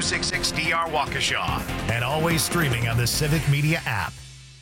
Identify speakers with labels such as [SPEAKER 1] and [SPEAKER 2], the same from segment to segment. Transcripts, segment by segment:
[SPEAKER 1] 266DR Waukesha. And always streaming on the Civic Media app.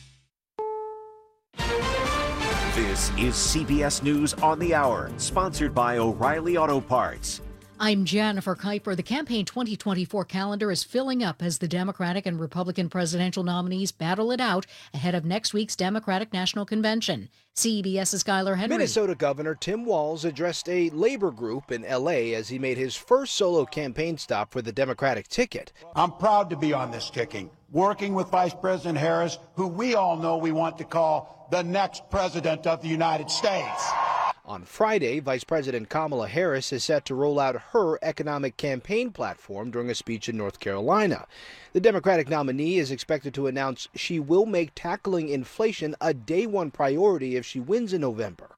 [SPEAKER 2] This is CBS News on the Hour, sponsored by O'Reilly Auto Parts.
[SPEAKER 3] I'm Jennifer Kuiper. The campaign 2024 calendar is filling up as the Democratic and Republican presidential nominees battle it out ahead of next week's Democratic National Convention. CBS's Skylar Henry.
[SPEAKER 4] Minnesota Governor Tim Walz addressed a labor group in L.A. as he made his first solo campaign stop for the Democratic ticket.
[SPEAKER 5] I'm proud to be on this ticket, working with Vice President Harris, who we all know we want to call the next president of the United States.
[SPEAKER 4] On Friday, Vice President Kamala Harris is set to roll out her economic campaign platform during a speech in North Carolina. The Democratic nominee is expected to announce she will make tackling inflation a day one priority if she wins in November.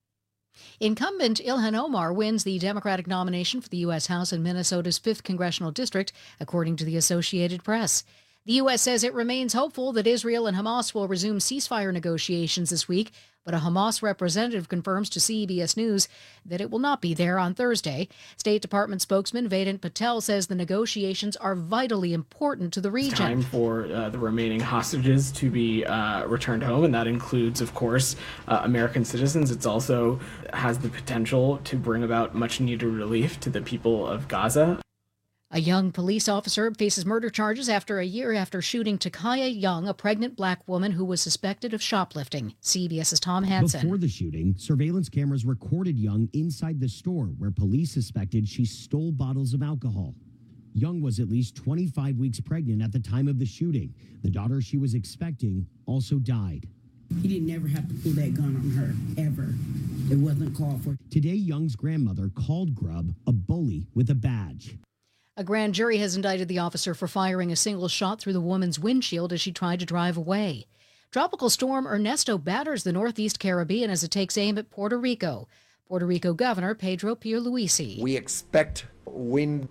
[SPEAKER 3] Incumbent Ilhan Omar wins the Democratic nomination for the U.S. House in Minnesota's 5th Congressional District, according to the Associated Press. The U.S. says it remains hopeful that Israel and Hamas will resume ceasefire negotiations this week, but a Hamas representative confirms to CBS News that it will not be there on Thursday. State Department spokesman Vedant Patel says the negotiations are vitally important to the region.
[SPEAKER 6] It's time for the remaining hostages to be returned home, and that includes, of course, American citizens. It also has the potential to bring about much-needed relief to the people of Gaza.
[SPEAKER 3] A young police officer faces murder charges after a year after shooting Takaya Young, a pregnant black woman who was suspected of shoplifting. CBS's Tom Hansen.
[SPEAKER 7] Before the shooting, surveillance cameras recorded Young inside the store where police suspected she stole bottles of alcohol. Young was at least 25 weeks pregnant at the time of the shooting. The daughter she was expecting also died.
[SPEAKER 8] He didn't ever have to pull that gun on her, ever. It wasn't called for.
[SPEAKER 7] Today, Young's grandmother called Grubb a bully with a badge.
[SPEAKER 3] A grand jury has indicted the officer for firing a single shot through the woman's windshield as she tried to drive away. Tropical storm Ernesto batters the Northeast Caribbean as it takes aim at Puerto Rico. Puerto Rico Governor Pedro Pierluisi.
[SPEAKER 9] We expect wind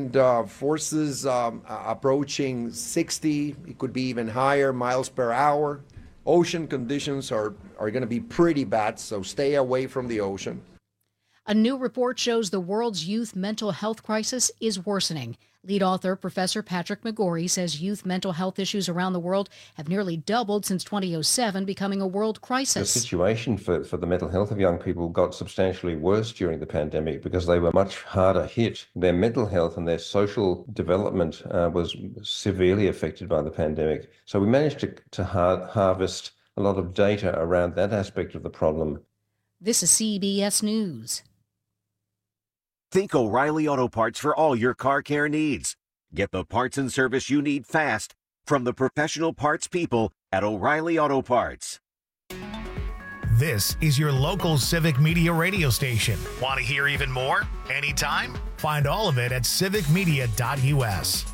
[SPEAKER 9] forces approaching 60, it could be even higher, miles per hour. Ocean conditions are going to be pretty bad, so stay away from the ocean.
[SPEAKER 3] A new report shows the world's youth mental health crisis is worsening. Lead author Professor Patrick McGorry says youth mental health issues around the world have nearly doubled since 2007, becoming a world crisis.
[SPEAKER 10] The situation for the mental health of young people got substantially worse during the pandemic because they were much harder hit. Their mental health and their social development was severely affected by the pandemic. So we managed to harvest a lot of data around that aspect of the problem.
[SPEAKER 3] This is CBS News.
[SPEAKER 2] Think O'Reilly Auto Parts for all your car care needs. Get the parts and service you need fast from the professional parts people at O'Reilly Auto Parts.
[SPEAKER 1] This is your local Civic Media radio station. Want to hear even more? Anytime? Find all of it at civicmedia.us.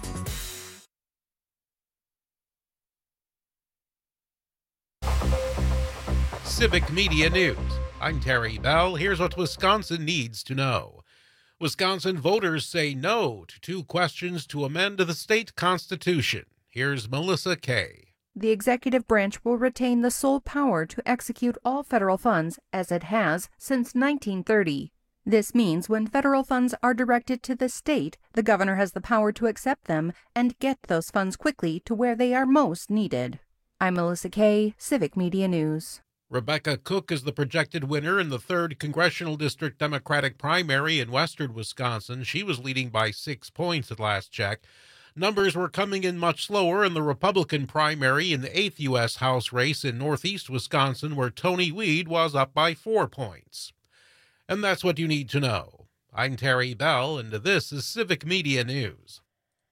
[SPEAKER 11] Civic Media News. I'm Terry Bell. Here's what Wisconsin needs to know. Wisconsin voters say no to 2 questions to amend the state constitution. Here's Melissa Kay.
[SPEAKER 12] The executive branch will retain the sole power to execute all federal funds, as it has since 1930. This means when federal funds are directed to the state, the governor has the power to accept them and get those funds quickly to where they are most needed. I'm Melissa Kay, Civic Media News.
[SPEAKER 11] Rebecca Cook is the projected winner in the 3rd Congressional District Democratic primary in western Wisconsin. She was leading by 6 points at last check. Numbers were coming in much slower in the Republican primary in the 8th U.S. House race in northeast Wisconsin, where Tony Weed was up by 4 points. And that's what you need to know. I'm Terry Bell, and this is Civic Media News.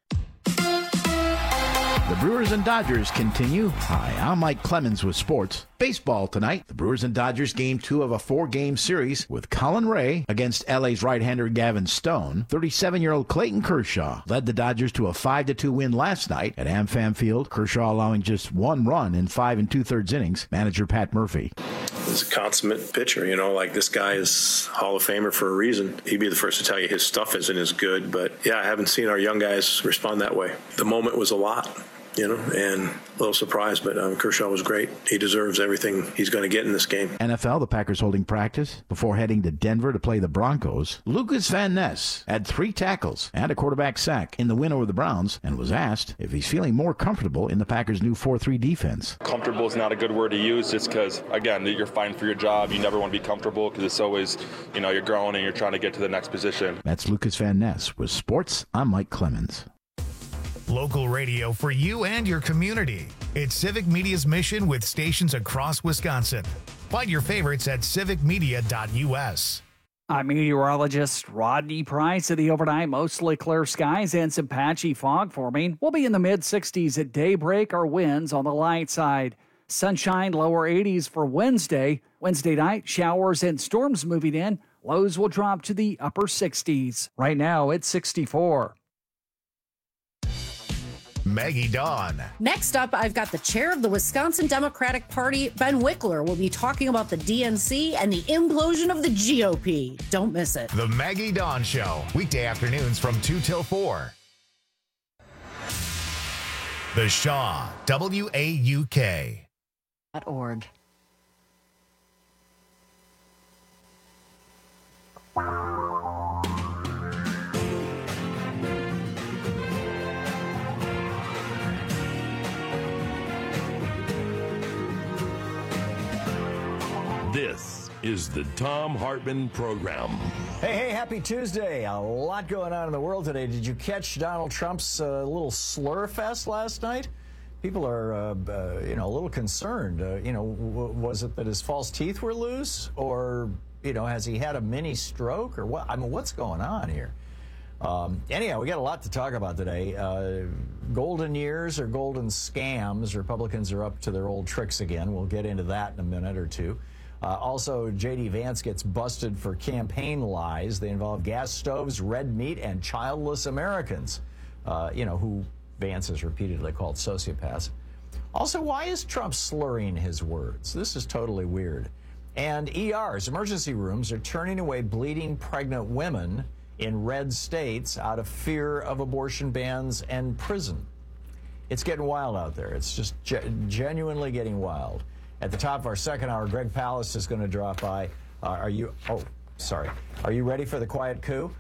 [SPEAKER 13] The Brewers and Dodgers continue. Hi, I'm Mike Clemens with sports. Baseball tonight. The Brewers and Dodgers Game 2 of a 4-game series with Colin Ray against LA's right-hander Gavin Stone. 37-year-old Clayton Kershaw led the Dodgers to a 5-2 win last night at AmFam Field. Kershaw allowing just 1 run in 5 2/3 innings. Manager Pat Murphy.
[SPEAKER 14] He's a consummate pitcher, like this guy is Hall of Famer for a reason. He'd be the first to tell you his stuff isn't as good, but yeah, I haven't seen our young guys respond that way. The moment was a lot. and a little surprised, but Kershaw was great. He deserves everything he's going to get in this game.
[SPEAKER 13] NFL, the Packers holding practice before heading to Denver to play the Broncos. Lucas Van Ness had 3 tackles and a quarterback sack in the win over the Browns and was asked if he's feeling more comfortable in the Packers' new 4-3 defense.
[SPEAKER 15] Comfortable is not a good word to use just because, again, you're fighting for your job. You never want to be comfortable because it's always, you're growing and you're trying to get to the next position.
[SPEAKER 13] That's Lucas Van Ness with Sports. I'm Mike Clemens.
[SPEAKER 1] Local radio for you and your community. It's Civic Media's mission with stations across Wisconsin. Find your favorites at civicmedia.us.
[SPEAKER 16] I'm meteorologist Rodney Price. At the overnight, mostly clear skies and some patchy fog forming. We'll be in the mid-60s at daybreak. Our winds on the light side. Sunshine, lower 80s for Wednesday. Wednesday night, showers and storms moving in. Lows will drop to the upper 60s. Right now, it's 64.
[SPEAKER 1] Maggie Dawn.
[SPEAKER 17] Next up, I've got the chair of the Wisconsin Democratic Party, Ben Wickler, will be talking about the DNC and the implosion of the GOP. Don't miss it.
[SPEAKER 1] The Maggie Dawn Show, weekday afternoons from 2 till 4. The Shaw, WAUK.org.
[SPEAKER 18] This is the Thom Hartmann Program.
[SPEAKER 19] Hey, happy Tuesday. A lot going on in the world today. Did you catch Donald Trump's little slur fest last night? People are, a little concerned. Was it that his false teeth were loose? Or, has he had a mini stroke? Or what? I mean, what's going on here? Anyhow, we got a lot to talk about today. Golden years or golden scams. Republicans are up to their old tricks again. We'll get into that in a minute or two. Also, J.D. Vance gets busted for campaign lies. They involve gas stoves, red meat, and childless Americans, who Vance has repeatedly called sociopaths. Also, why is Trump slurring his words? This is totally weird. And ERs, emergency rooms, are turning away bleeding pregnant women in red states out of fear of abortion bans and prison. It's getting wild out there. It's just genuinely getting wild. At the top of our second hour, Greg Palast is going to drop by. Are you ready for the quiet coup?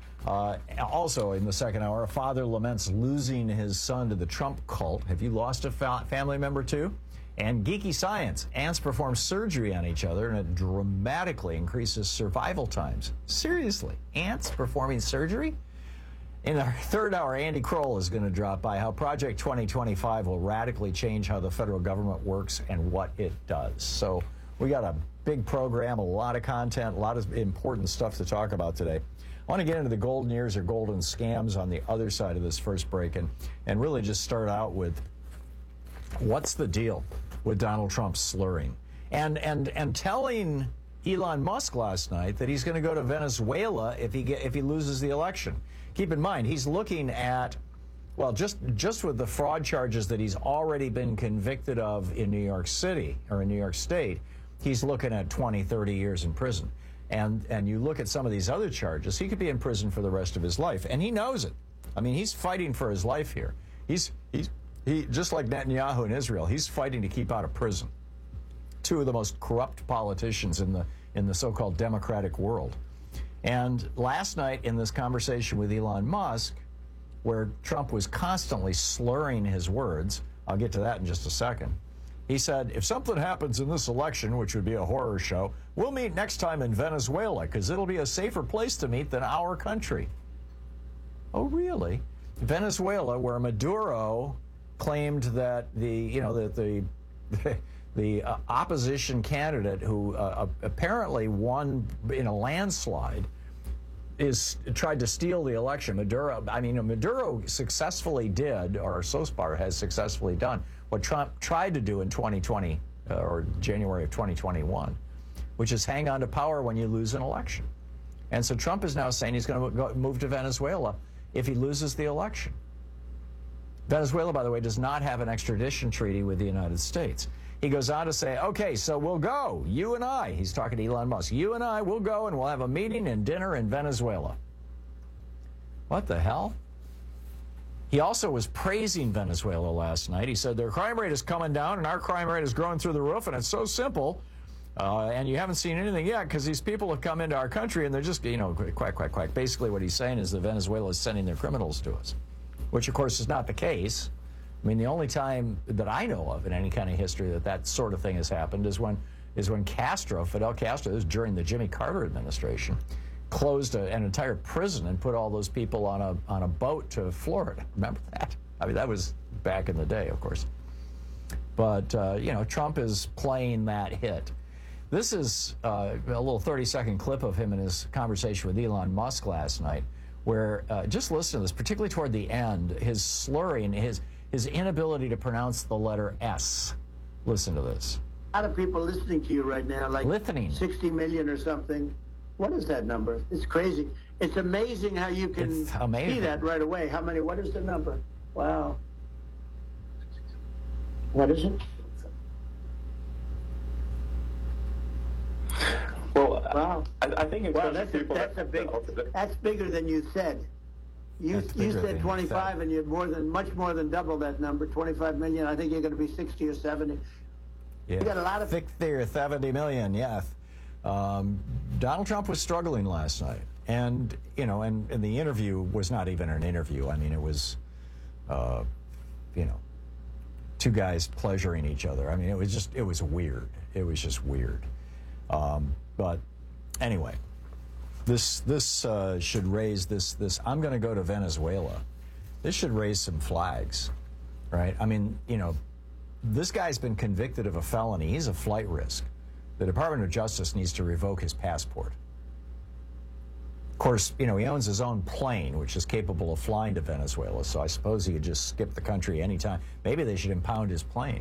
[SPEAKER 19] Also in the second hour, a father laments losing his son to the Trump cult. Have you lost a family member too? And geeky science. Ants perform surgery on each other and it dramatically increases survival times. Seriously, ants performing surgery? In our third hour, Andy Kroll is going to drop by how Project 2025 will radically change how the federal government works and what it does. So we got a big program, a lot of content, a lot of important stuff to talk about today. I want to get into the golden years or golden scams on the other side of this first break and really just start out with what's the deal with Donald Trump slurring and telling Elon Musk last night that he's going to go to Venezuela if he loses the election. Keep in mind, he's looking at, well, just with the fraud charges that he's already been convicted of in New York City or in New York State, he's looking at 20, 30 years in prison. And you look at some of these other charges, he could be in prison for the rest of his life. And he knows it. I mean, he's fighting for his life here. He just like Netanyahu in Israel, he's fighting to keep out of prison. Two of the most corrupt politicians in the so-called democratic world. And last night in this conversation with Elon Musk, where Trump was constantly slurring his words, I'll get to that in just a second, he said, if something happens in this election, which would be a horror show, we'll meet next time in Venezuela because it'll be a safer place to meet than our country. Oh, really? Venezuela, where Maduro claimed that the opposition candidate who apparently won in a landslide tried to steal the election. Maduro successfully did, or so far has successfully done, what Trump tried to do in 2020 or January of 2021, which is hang on to power when you lose an election. And so Trump is now saying he's going to move to Venezuela if he loses the election. Venezuela, by the way, does not have an extradition treaty with the United States. He goes on to say, okay, so we'll go, you and I. He's talking to Elon Musk. You and I will go and we'll have a meeting and dinner in Venezuela. What the hell? He also was praising Venezuela last night. He said their crime rate is coming down and our crime rate is growing through the roof, and it's so simple. And you haven't seen anything yet because these people have come into our country and they're just, quack, quack, quack. Basically what he's saying is that Venezuela is sending their criminals to us, which, of course, is not the case. I mean, the only time that I know of in any kind of history that sort of thing has happened is when Fidel Castro, this was during the Jimmy Carter administration, closed an entire prison and put all those people on a boat to Florida. Remember that? I mean, that was back in the day, of course. But, Trump is playing that hit. This is a little 30-second clip of him in his conversation with Elon Musk last night, where, just listen to this, particularly toward the end, his slurring, his inability to pronounce the letter S. Listen to this.
[SPEAKER 20] A lot of people listening to you right now, like 60 million or something. What is that number? It's crazy. It's amazing how you can see that right away. What is the number? Wow. What is it?
[SPEAKER 21] Well,
[SPEAKER 20] wow.
[SPEAKER 21] I think
[SPEAKER 20] that's bigger than you said. You said 25, and you're much more than double that number, 25 million. I think you're going to be 60 or 70.
[SPEAKER 19] Yeah.
[SPEAKER 20] You got a lot of
[SPEAKER 19] 60 or 70 million. Yes. Donald Trump was struggling last night, and and the interview was not even an interview. I mean, it was, two guys pleasuring each other. I mean, it was weird. It was just weird. But anyway, this should raise this. I'm going to go to Venezuela. This should raise some flags, right? I mean, this guy's been convicted of a felony. He's a flight risk. The Department of Justice needs to revoke his passport. Of course, he owns his own plane, which is capable of flying to Venezuela, so I suppose he could just skip the country anytime. Maybe they should impound his plane.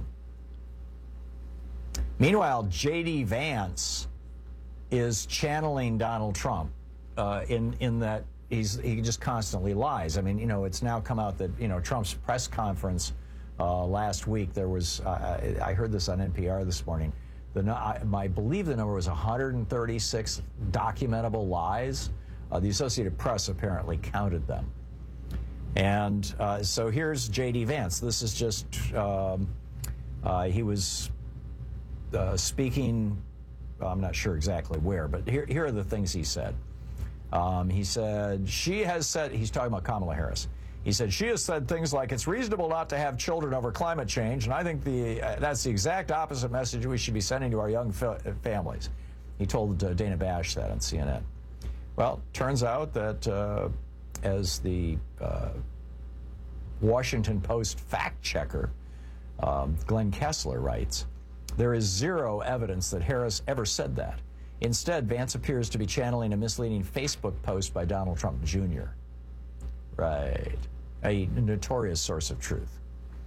[SPEAKER 19] Meanwhile, J.D. Vance is channeling Donald Trump in that he just constantly lies. I mean, it's now come out that, Trump's press conference last week, there was, I heard this on NPR this morning, I believe the number was 136 documentable lies. The Associated Press apparently counted them. And so here's J.D. Vance. This is just, he was speaking, I'm not sure exactly where, but here are the things he said. He said, he's talking about Kamala Harris. He said, she has said things like, it's reasonable not to have children over climate change, and I think that's the exact opposite message we should be sending to our young families. He told Dana Bash that on CNN. Well, turns out that as the Washington Post fact checker, Glenn Kessler, writes, there is zero evidence that Harris ever said that. Instead, Vance appears to be channeling a misleading Facebook post by Donald Trump Jr. Right. A notorious source of truth.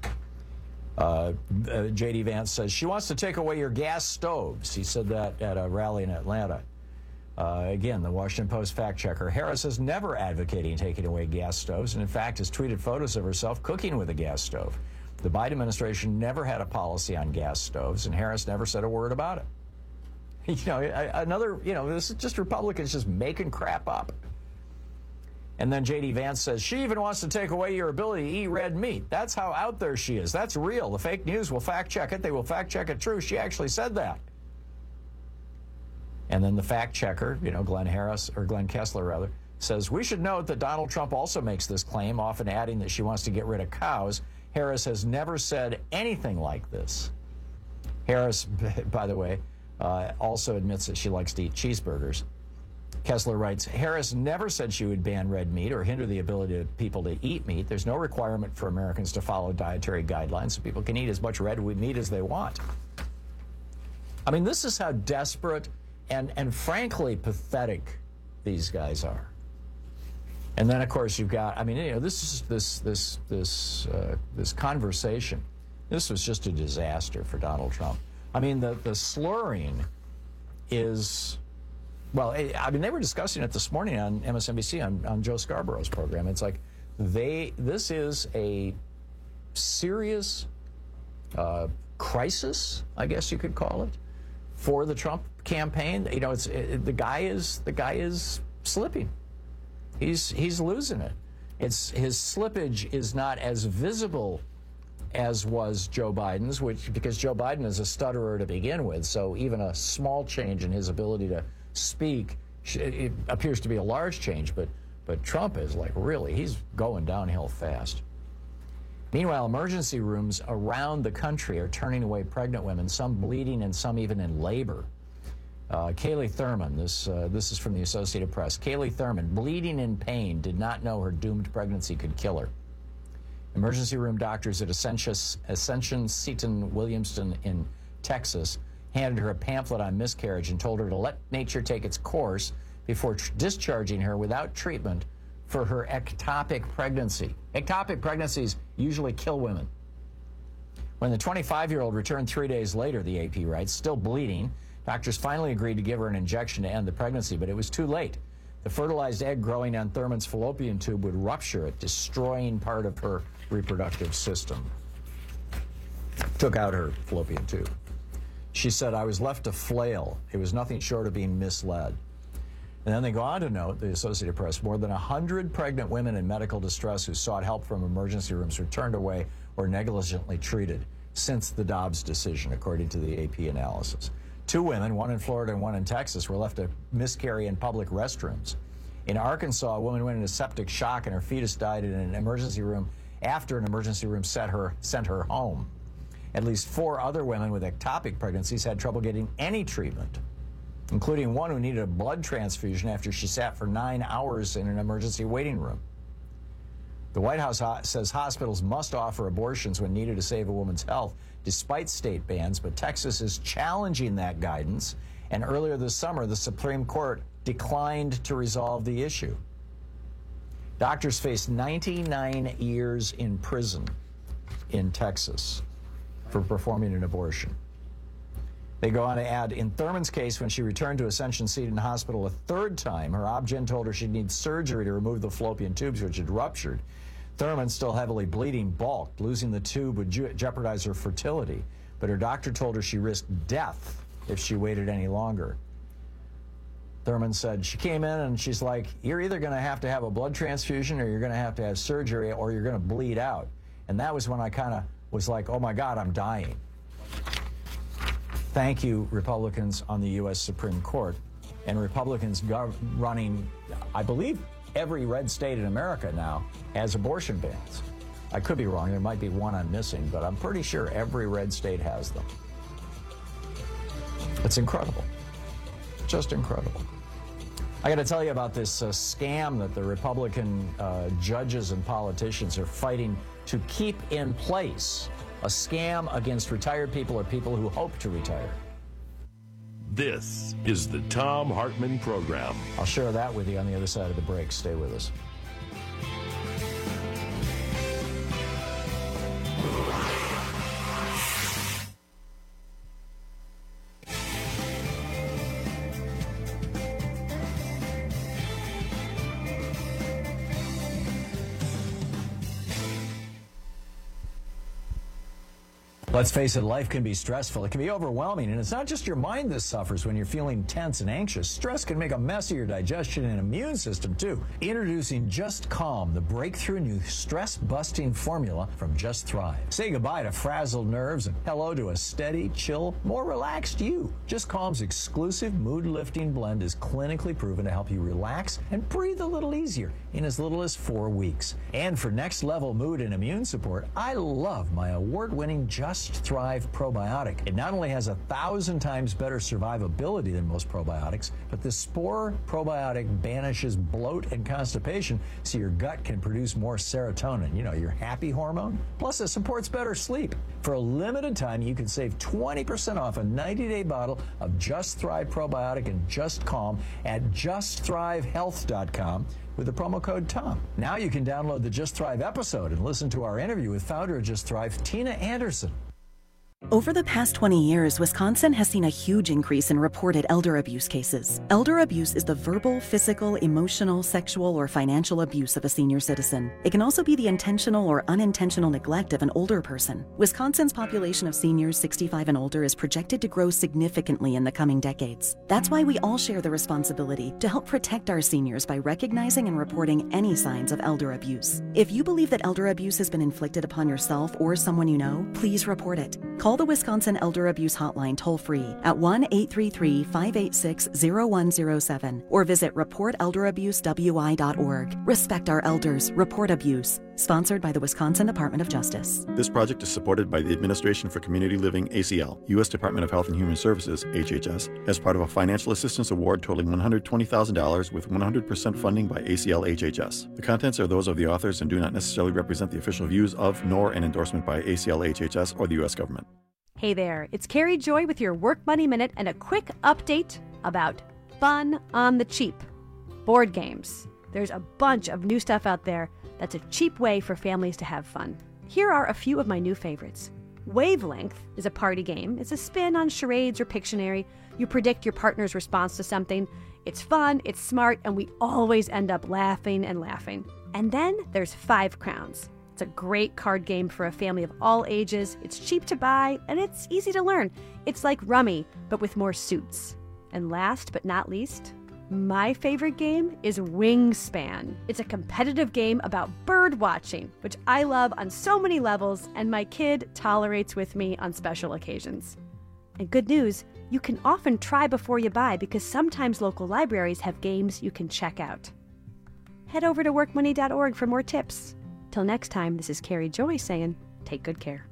[SPEAKER 19] J.D. Vance says, she wants to take away your gas stoves. He said that at a rally in Atlanta. Again, the Washington Post fact checker. Harris is never advocating taking away gas stoves, and in fact has tweeted photos of herself cooking with a gas stove. The Biden administration never had a policy on gas stoves, and Harris never said a word about it. This is just Republicans just making crap up. And then J.D. Vance says, she even wants to take away your ability to eat red meat. That's how out there she is. That's real. The fake news will fact check it. They will fact check it true. She actually said that. And then the fact checker, Glenn Kessler, says, we should note that Donald Trump also makes this claim, often adding that she wants to get rid of cows. Harris has never said anything like this. Harris, by the way, also admits that she likes to eat cheeseburgers. Kessler writes, Harris never said she would ban red meat or hinder the ability of people to eat meat. There's no requirement for Americans to follow dietary guidelines so people can eat as much red meat as they want. I mean, this is how desperate and frankly pathetic these guys are. And then, of course, you've got, this conversation, this was just a disaster for Donald Trump. I mean, the slurring is... Well, they were discussing it this morning on MSNBC on Joe Scarborough's program. It's like this is a serious crisis, I guess you could call it, for the Trump campaign. The guy is slipping. He's losing it. His slippage is not as visible as was Joe Biden's, because Joe Biden is a stutterer to begin with, so even a small change in his ability to speak, it appears to be a large change, but Trump is he's going downhill fast. Meanwhile, emergency rooms around the country are turning away pregnant women, some bleeding and some even in labor. Kaylee Thurman, this is from the Associated Press. Kaylee Thurman, bleeding in pain, did not know her doomed pregnancy could kill her. Emergency room doctors at Ascension Seton Williamston in Texas handed her a pamphlet on miscarriage and told her to let nature take its course before discharging her without treatment for her ectopic pregnancy. Ectopic pregnancies usually kill women. When the 25-year-old returned 3 days later, the AP writes, still bleeding, doctors finally agreed to give her an injection to end the pregnancy, but it was too late. The fertilized egg growing on Thurman's fallopian tube would rupture it, destroying part of her reproductive system. Took out her fallopian tube. She said, I was left to flail. It was nothing short of being misled. And then they go on to note, the Associated Press, more than 100 pregnant women in medical distress who sought help from emergency rooms were turned away or negligently treated since the Dobbs decision, according to the AP analysis. 2 women, one in Florida and one in Texas, were left to miscarry in public restrooms. In Arkansas, a woman went into septic shock and her fetus died in an emergency room after an emergency room sent her home. At least 4 other women with ectopic pregnancies had trouble getting any treatment, including one who needed a blood transfusion after she sat for 9 hours in an emergency waiting room. The White House says hospitals must offer abortions when needed to save a woman's health, despite state bans, but Texas is challenging that guidance, and earlier this summer, the Supreme Court declined to resolve the issue. Doctors face 99 years in prison in Texas for performing an abortion. They go on to add, in Thurman's case, when she returned to Ascension Seton Hospital a 3rd time, her obgyn told her she'd need surgery to remove the fallopian tubes, which had ruptured. Thurman, still heavily bleeding, balked. Losing the tube would jeopardize her fertility, but her doctor told her she risked death if she waited any longer. Thurman said she came in and she's like, you're either going to have a blood transfusion or you're going to have surgery or you're going to bleed out. And that was when I kind of was like, oh my God, I'm dying. Thank you, Republicans on the U.S. Supreme Court, and Republicans running, I believe, every red state in America now has abortion bans. I could be wrong. There might be one I'm missing, but I'm pretty sure every red state has them. It's incredible. Just incredible. I got to tell you about this scam that the Republican judges and politicians are fighting to keep in place. A scam against retired people or people who hope to retire.
[SPEAKER 18] This is the Thom Hartmann Program.
[SPEAKER 19] I'll share that with you on the other side of the break. Stay with us. Let's face it, life can be stressful. It can be overwhelming, and it's not just your mind that suffers when you're feeling tense and anxious. Stress can make a mess of your digestion and immune system, too. Introducing Just Calm, the breakthrough new stress-busting formula from Just Thrive. Say goodbye to frazzled nerves and hello to a steady, chill, more relaxed you. Just Calm's exclusive mood-lifting blend is clinically proven to help you relax and breathe a little easier in as little as 4 weeks. And for next-level mood and immune support, I love my award-winning Just Thrive probiotic. It not only has 1,000 times better survivability than most probiotics, but the Spore probiotic banishes bloat and constipation so your gut can produce more serotonin, you know, your happy hormone. Plus, it supports better sleep. For a limited time, you can save 20% off a 90-day bottle of Just Thrive probiotic and Just Calm at justthrivehealth.com with the promo code TOM. Now you can download the Just Thrive episode and listen to our interview with founder of Just Thrive, Tina Anderson.
[SPEAKER 21] Over the past 20 years, Wisconsin has seen a huge increase in reported elder abuse cases. Elder abuse is the verbal, physical, emotional, sexual, or financial abuse of a senior citizen. It can also be the intentional or unintentional neglect of an older person. Wisconsin's population of seniors 65 and older is projected to grow significantly in the coming decades. That's why we all share the responsibility to help protect our seniors by recognizing and reporting any signs of elder abuse. If you believe that elder abuse has been inflicted upon yourself or someone you know, please report it. Call the Wisconsin Elder Abuse Hotline toll-free at 1-833-586-0107 or visit reportelderabusewI.org. Respect our elders. Report abuse. Sponsored by the Wisconsin Department of Justice.
[SPEAKER 22] This project is supported by the Administration for Community Living, ACL, U.S. Department of Health and Human Services, HHS, as part of a financial assistance award totaling $120,000 with 100% funding by ACL HHS. The contents are those of the authors and do not necessarily represent the official views of, nor an endorsement by ACL HHS or the U.S. government.
[SPEAKER 23] Hey there, it's Carrie Joy with your Work Money Minute and a quick update about fun on the cheap. Board games. There's a bunch of new stuff out there that's a cheap way for families to have fun. Here are a few of my new favorites. Wavelength is a party game. It's a spin on charades or Pictionary. You predict your partner's response to something. It's fun, it's smart, and we always end up laughing and laughing. And then there's 5 Crowns. It's a great card game for a family of all ages. It's cheap to buy, and it's easy to learn. It's like Rummy, but with more suits. And last but not least, my favorite game is Wingspan. It's a competitive game about bird watching, which I love on so many levels, and my kid tolerates with me on special occasions. And good news, you can often try before you buy because sometimes local libraries have games you can check out. Head over to workmoney.org for more tips. Till next time, this is Carrie Joy saying, take good care.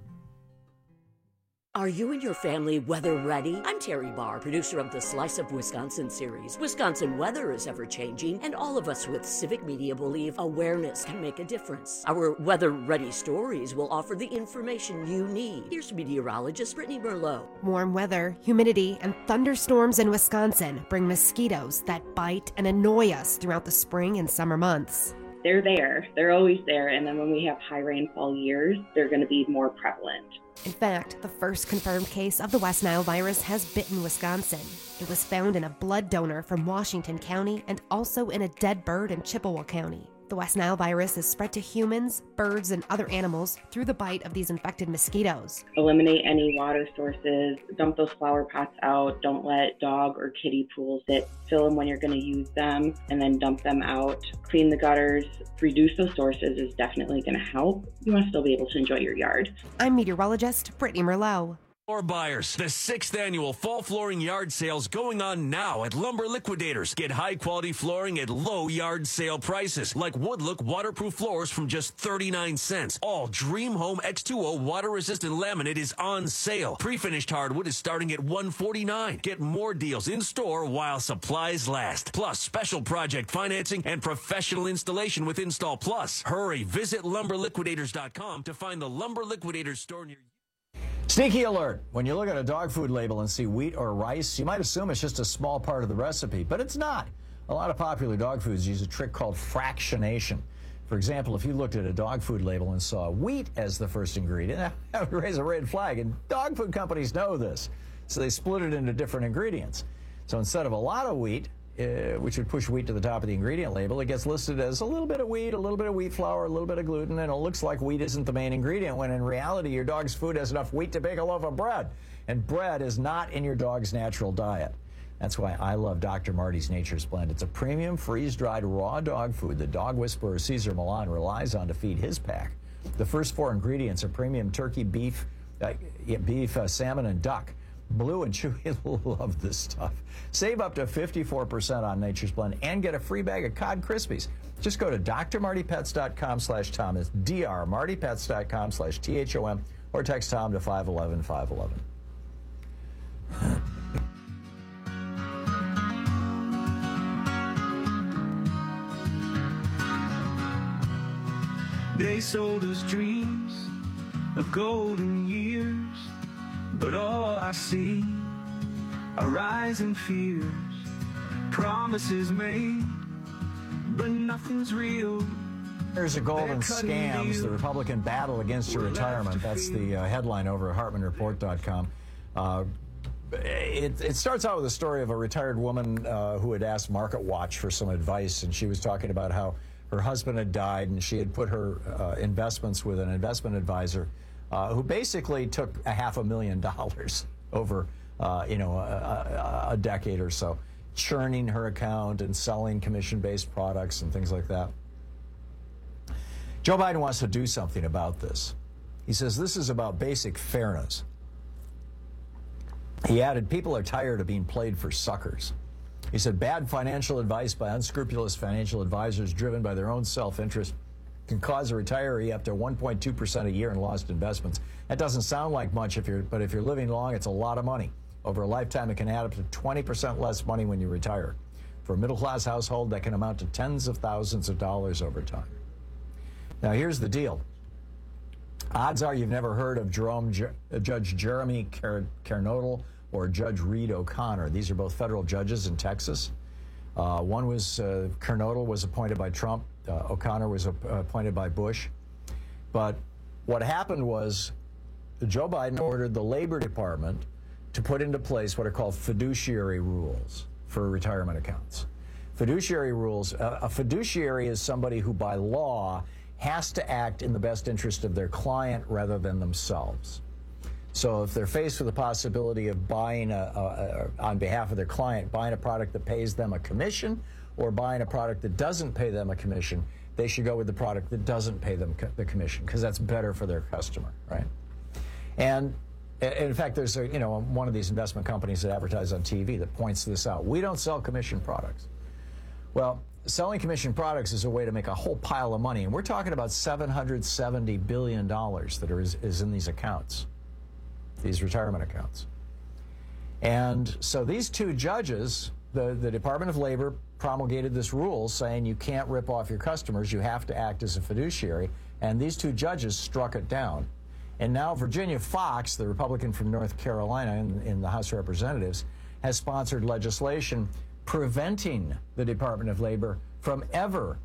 [SPEAKER 24] Are you and your family weather ready? I'm Terry Barr, producer of the Slice of Wisconsin series. Wisconsin weather is ever-changing, and all of us with Civic Media believe awareness can make a difference. Our weather-ready stories will offer the information you need. Here's meteorologist Brittany Merlot.
[SPEAKER 25] Warm weather, humidity, and thunderstorms in Wisconsin bring mosquitoes that bite and annoy us throughout the spring and summer months.
[SPEAKER 26] They're there. They're always there. And then when we have high rainfall years, they're going to be more prevalent.
[SPEAKER 25] In fact, the first confirmed case of the West Nile virus has bitten Wisconsin. It was found in a blood donor from Washington County and also in a dead bird in Chippewa County. The West Nile virus is spread to humans, birds, and other animals through the bite of these infected mosquitoes.
[SPEAKER 26] Eliminate any water sources, dump those flower pots out, don't let dog or kitty pools sit. Fill them when you're going to use them, and then dump them out. Clean the gutters, reduce those sources is definitely going to help. You want to still be able to enjoy your yard.
[SPEAKER 25] I'm meteorologist Brittany Merlot.
[SPEAKER 18] Floor buyers, the 6th annual fall flooring yard sales going on now at Lumber Liquidators. Get high quality flooring at low yard sale prices, like Woodlook waterproof floors from just 39 cents. All Dream Home X2O water resistant laminate is on sale. Pre-finished hardwood is starting at $149. Get more deals in store while supplies last. Plus special project financing and professional installation with Install Plus. Hurry, visit lumberliquidators.com to find the Lumber Liquidators store near you.
[SPEAKER 19] Sneaky alert. When you look at a dog food label and see wheat or rice, you might assume it's just a small part of the recipe, but it's not. A lot of popular dog foods use a trick called fractionation. For example, if you looked at a dog food label and saw wheat as the first ingredient, that would raise a red flag, and dog food companies know this. So they split it into different ingredients. So instead of a lot of wheat, which would push wheat to the top of the ingredient label, it gets listed as a little bit of wheat, a little bit of wheat flour, a little bit of gluten, and it looks like wheat isn't the main ingredient, when in reality your dog's food has enough wheat to bake a loaf of bread. And bread is not in your dog's natural diet. That's why I love Dr. Marty's Nature's Blend. It's a premium freeze-dried raw dog food that dog whisperer Cesar Millan relies on to feed his pack. The first 4 ingredients are premium turkey, beef, salmon, and duck. Blue and Chewy will love this stuff. Save up to 54% on Nature's Blend and get a free bag of Cod Krispies. Just go to drmartypets.com/Tom. It's drmartypets.com/THOM, or text Tom to 511-511.
[SPEAKER 27] They sold us dreams of golden years, but all I see are rising fears. Promises made, but nothing's real
[SPEAKER 19] Years of golden scams, the Republican battle against your retirement. That's the headline over at HartmanReport.com. It starts out with a story of a retired woman who had asked MarketWatch for some advice, and she was talking about how her husband had died, and she had put her investments with an investment advisor who basically took $500,000 over a decade or so, churning her account and selling commission-based products and things like that. Joe Biden wants to do something about this. He says this is about basic fairness. He added, people are tired of being played for suckers. He said, bad financial advice by unscrupulous financial advisors driven by their own self-interest can cause a retiree up to 1.2% a year in lost investments. That doesn't sound like much, but if you're living long, it's a lot of money. Over a lifetime, it can add up to 20% less money when you retire. For a middle-class household, that can amount to tens of thousands of dollars over time. Now, here's the deal. Odds are you've never heard of Judge Jeremy Kernodle or Judge Reed O'Connor. These are both federal judges in Texas. One was, Kernodle was appointed by Trump. O'Connor was appointed by Bush. But what happened was Joe Biden ordered the Labor Department to put into place what are called fiduciary rules for retirement accounts. Fiduciary rules, a fiduciary is somebody who by law has to act in the best interest of their client rather than themselves. So if they're faced with the possibility of buying, on behalf of their client, buying a product that pays them a commission or buying a product that doesn't pay them a commission, they should go with the product that doesn't pay them the commission because that's better for their customer, right? And in fact, there's one of these investment companies that advertise on TV that points this out. We don't sell commission products. Well, selling commission products is a way to make a whole pile of money, and we're talking about $770 billion that is in these accounts, these retirement accounts. And so these two judges, the Department of Labor promulgated this rule saying you can't rip off your customers, you have to act as a fiduciary, and these two judges struck it down. And now Virginia Fox, the Republican from North Carolina in the House of Representatives, has sponsored legislation preventing the Department of Labor from ever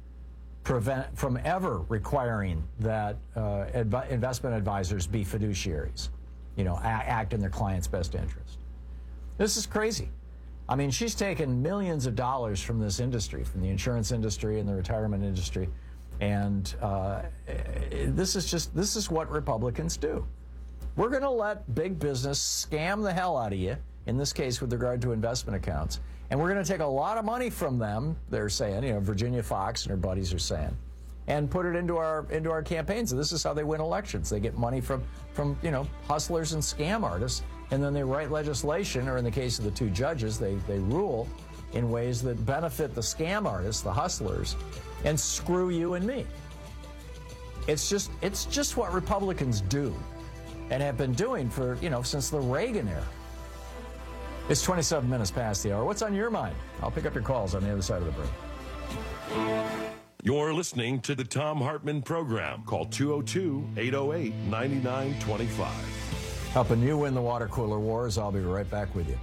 [SPEAKER 19] requiring that investment advisors be fiduciaries, act in their client's best interest. This is crazy. I mean, she's taken millions of dollars from this industry, from the insurance industry and the retirement industry, and this is what Republicans do. We're going to let big business scam the hell out of you, in this case with regard to investment accounts, and we're going to take a lot of money from them, they're saying, Virginia Fox and her buddies are saying, and put it into our campaigns. And this is how they win elections. They get money from hustlers and scam artists, and then they write legislation, or in the case of the two judges, they rule in ways that benefit the scam artists, the hustlers, and screw you and me. It's just what Republicans do and have been doing for, since the Reagan era. It's 27 minutes past the hour. What's on your mind? I'll pick up your calls on the other side of the break.
[SPEAKER 18] You're listening to the Thom Hartmann Program. Call 202-808-9925.
[SPEAKER 19] Helping you win the water cooler wars. I'll be right back with you.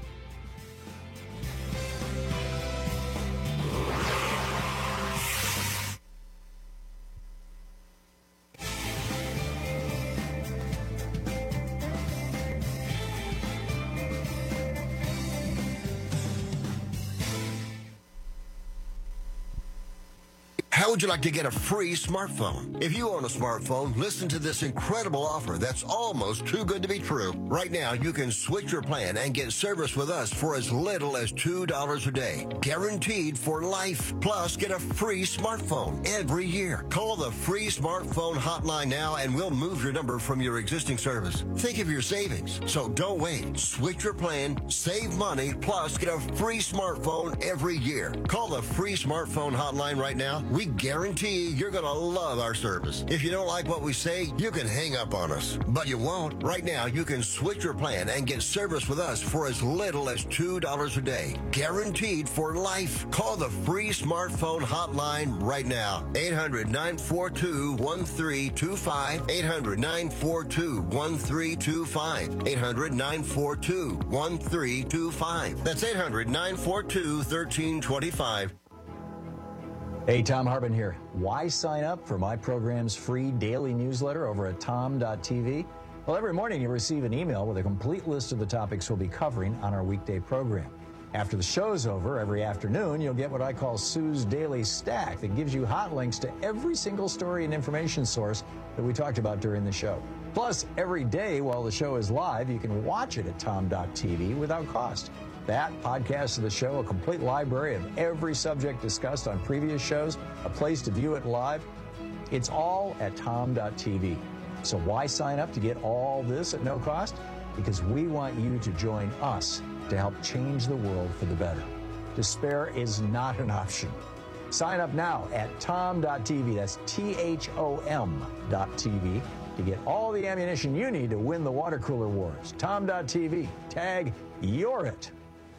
[SPEAKER 4] How would you like to get a free smartphone? If you own a smartphone, listen to this incredible offer that's almost too good to be true. Right now, you can switch your plan and get service with us for as little as $2 a day. Guaranteed for life. Plus, get a free smartphone every year. Call the free smartphone hotline now and we'll move your number from your existing service. Think of your savings. So don't wait. Switch your plan, save money, plus get a free smartphone every year. Call the free smartphone hotline right now. We guarantee you're going to love our service. If you don't like what we say, you can hang up on us. But you won't. Right now, you can switch your plan and get service with us for as little as $2 a day. Guaranteed for life. Call the free smartphone hotline right now. 800-942-1325. 800-942-1325. 800-942-1325. That's 800-942-1325.
[SPEAKER 19] Hey, Tom Harbin here. Why sign up for my program's free daily newsletter over at tom.tv? Well, every morning you receive an email with a complete list of the topics we'll be covering on our weekday program. After the show's over, every afternoon, you'll get what I call Sue's Daily Stack that gives you hot links to every single story and information source that we talked about during the show. Plus, every day while the show is live, you can watch it at tom.tv without cost. That, podcast of the show, a complete library of every subject discussed on previous shows, a place to view it live. It's all at tom.tv. So why sign up to get all this at no cost? Because we want you to join us to help change the world for the better. Despair is not an option. Sign up now at tom.tv. That's THOM.tv to get all the ammunition you need to win the water cooler wars. tom.tv. Tag You're It.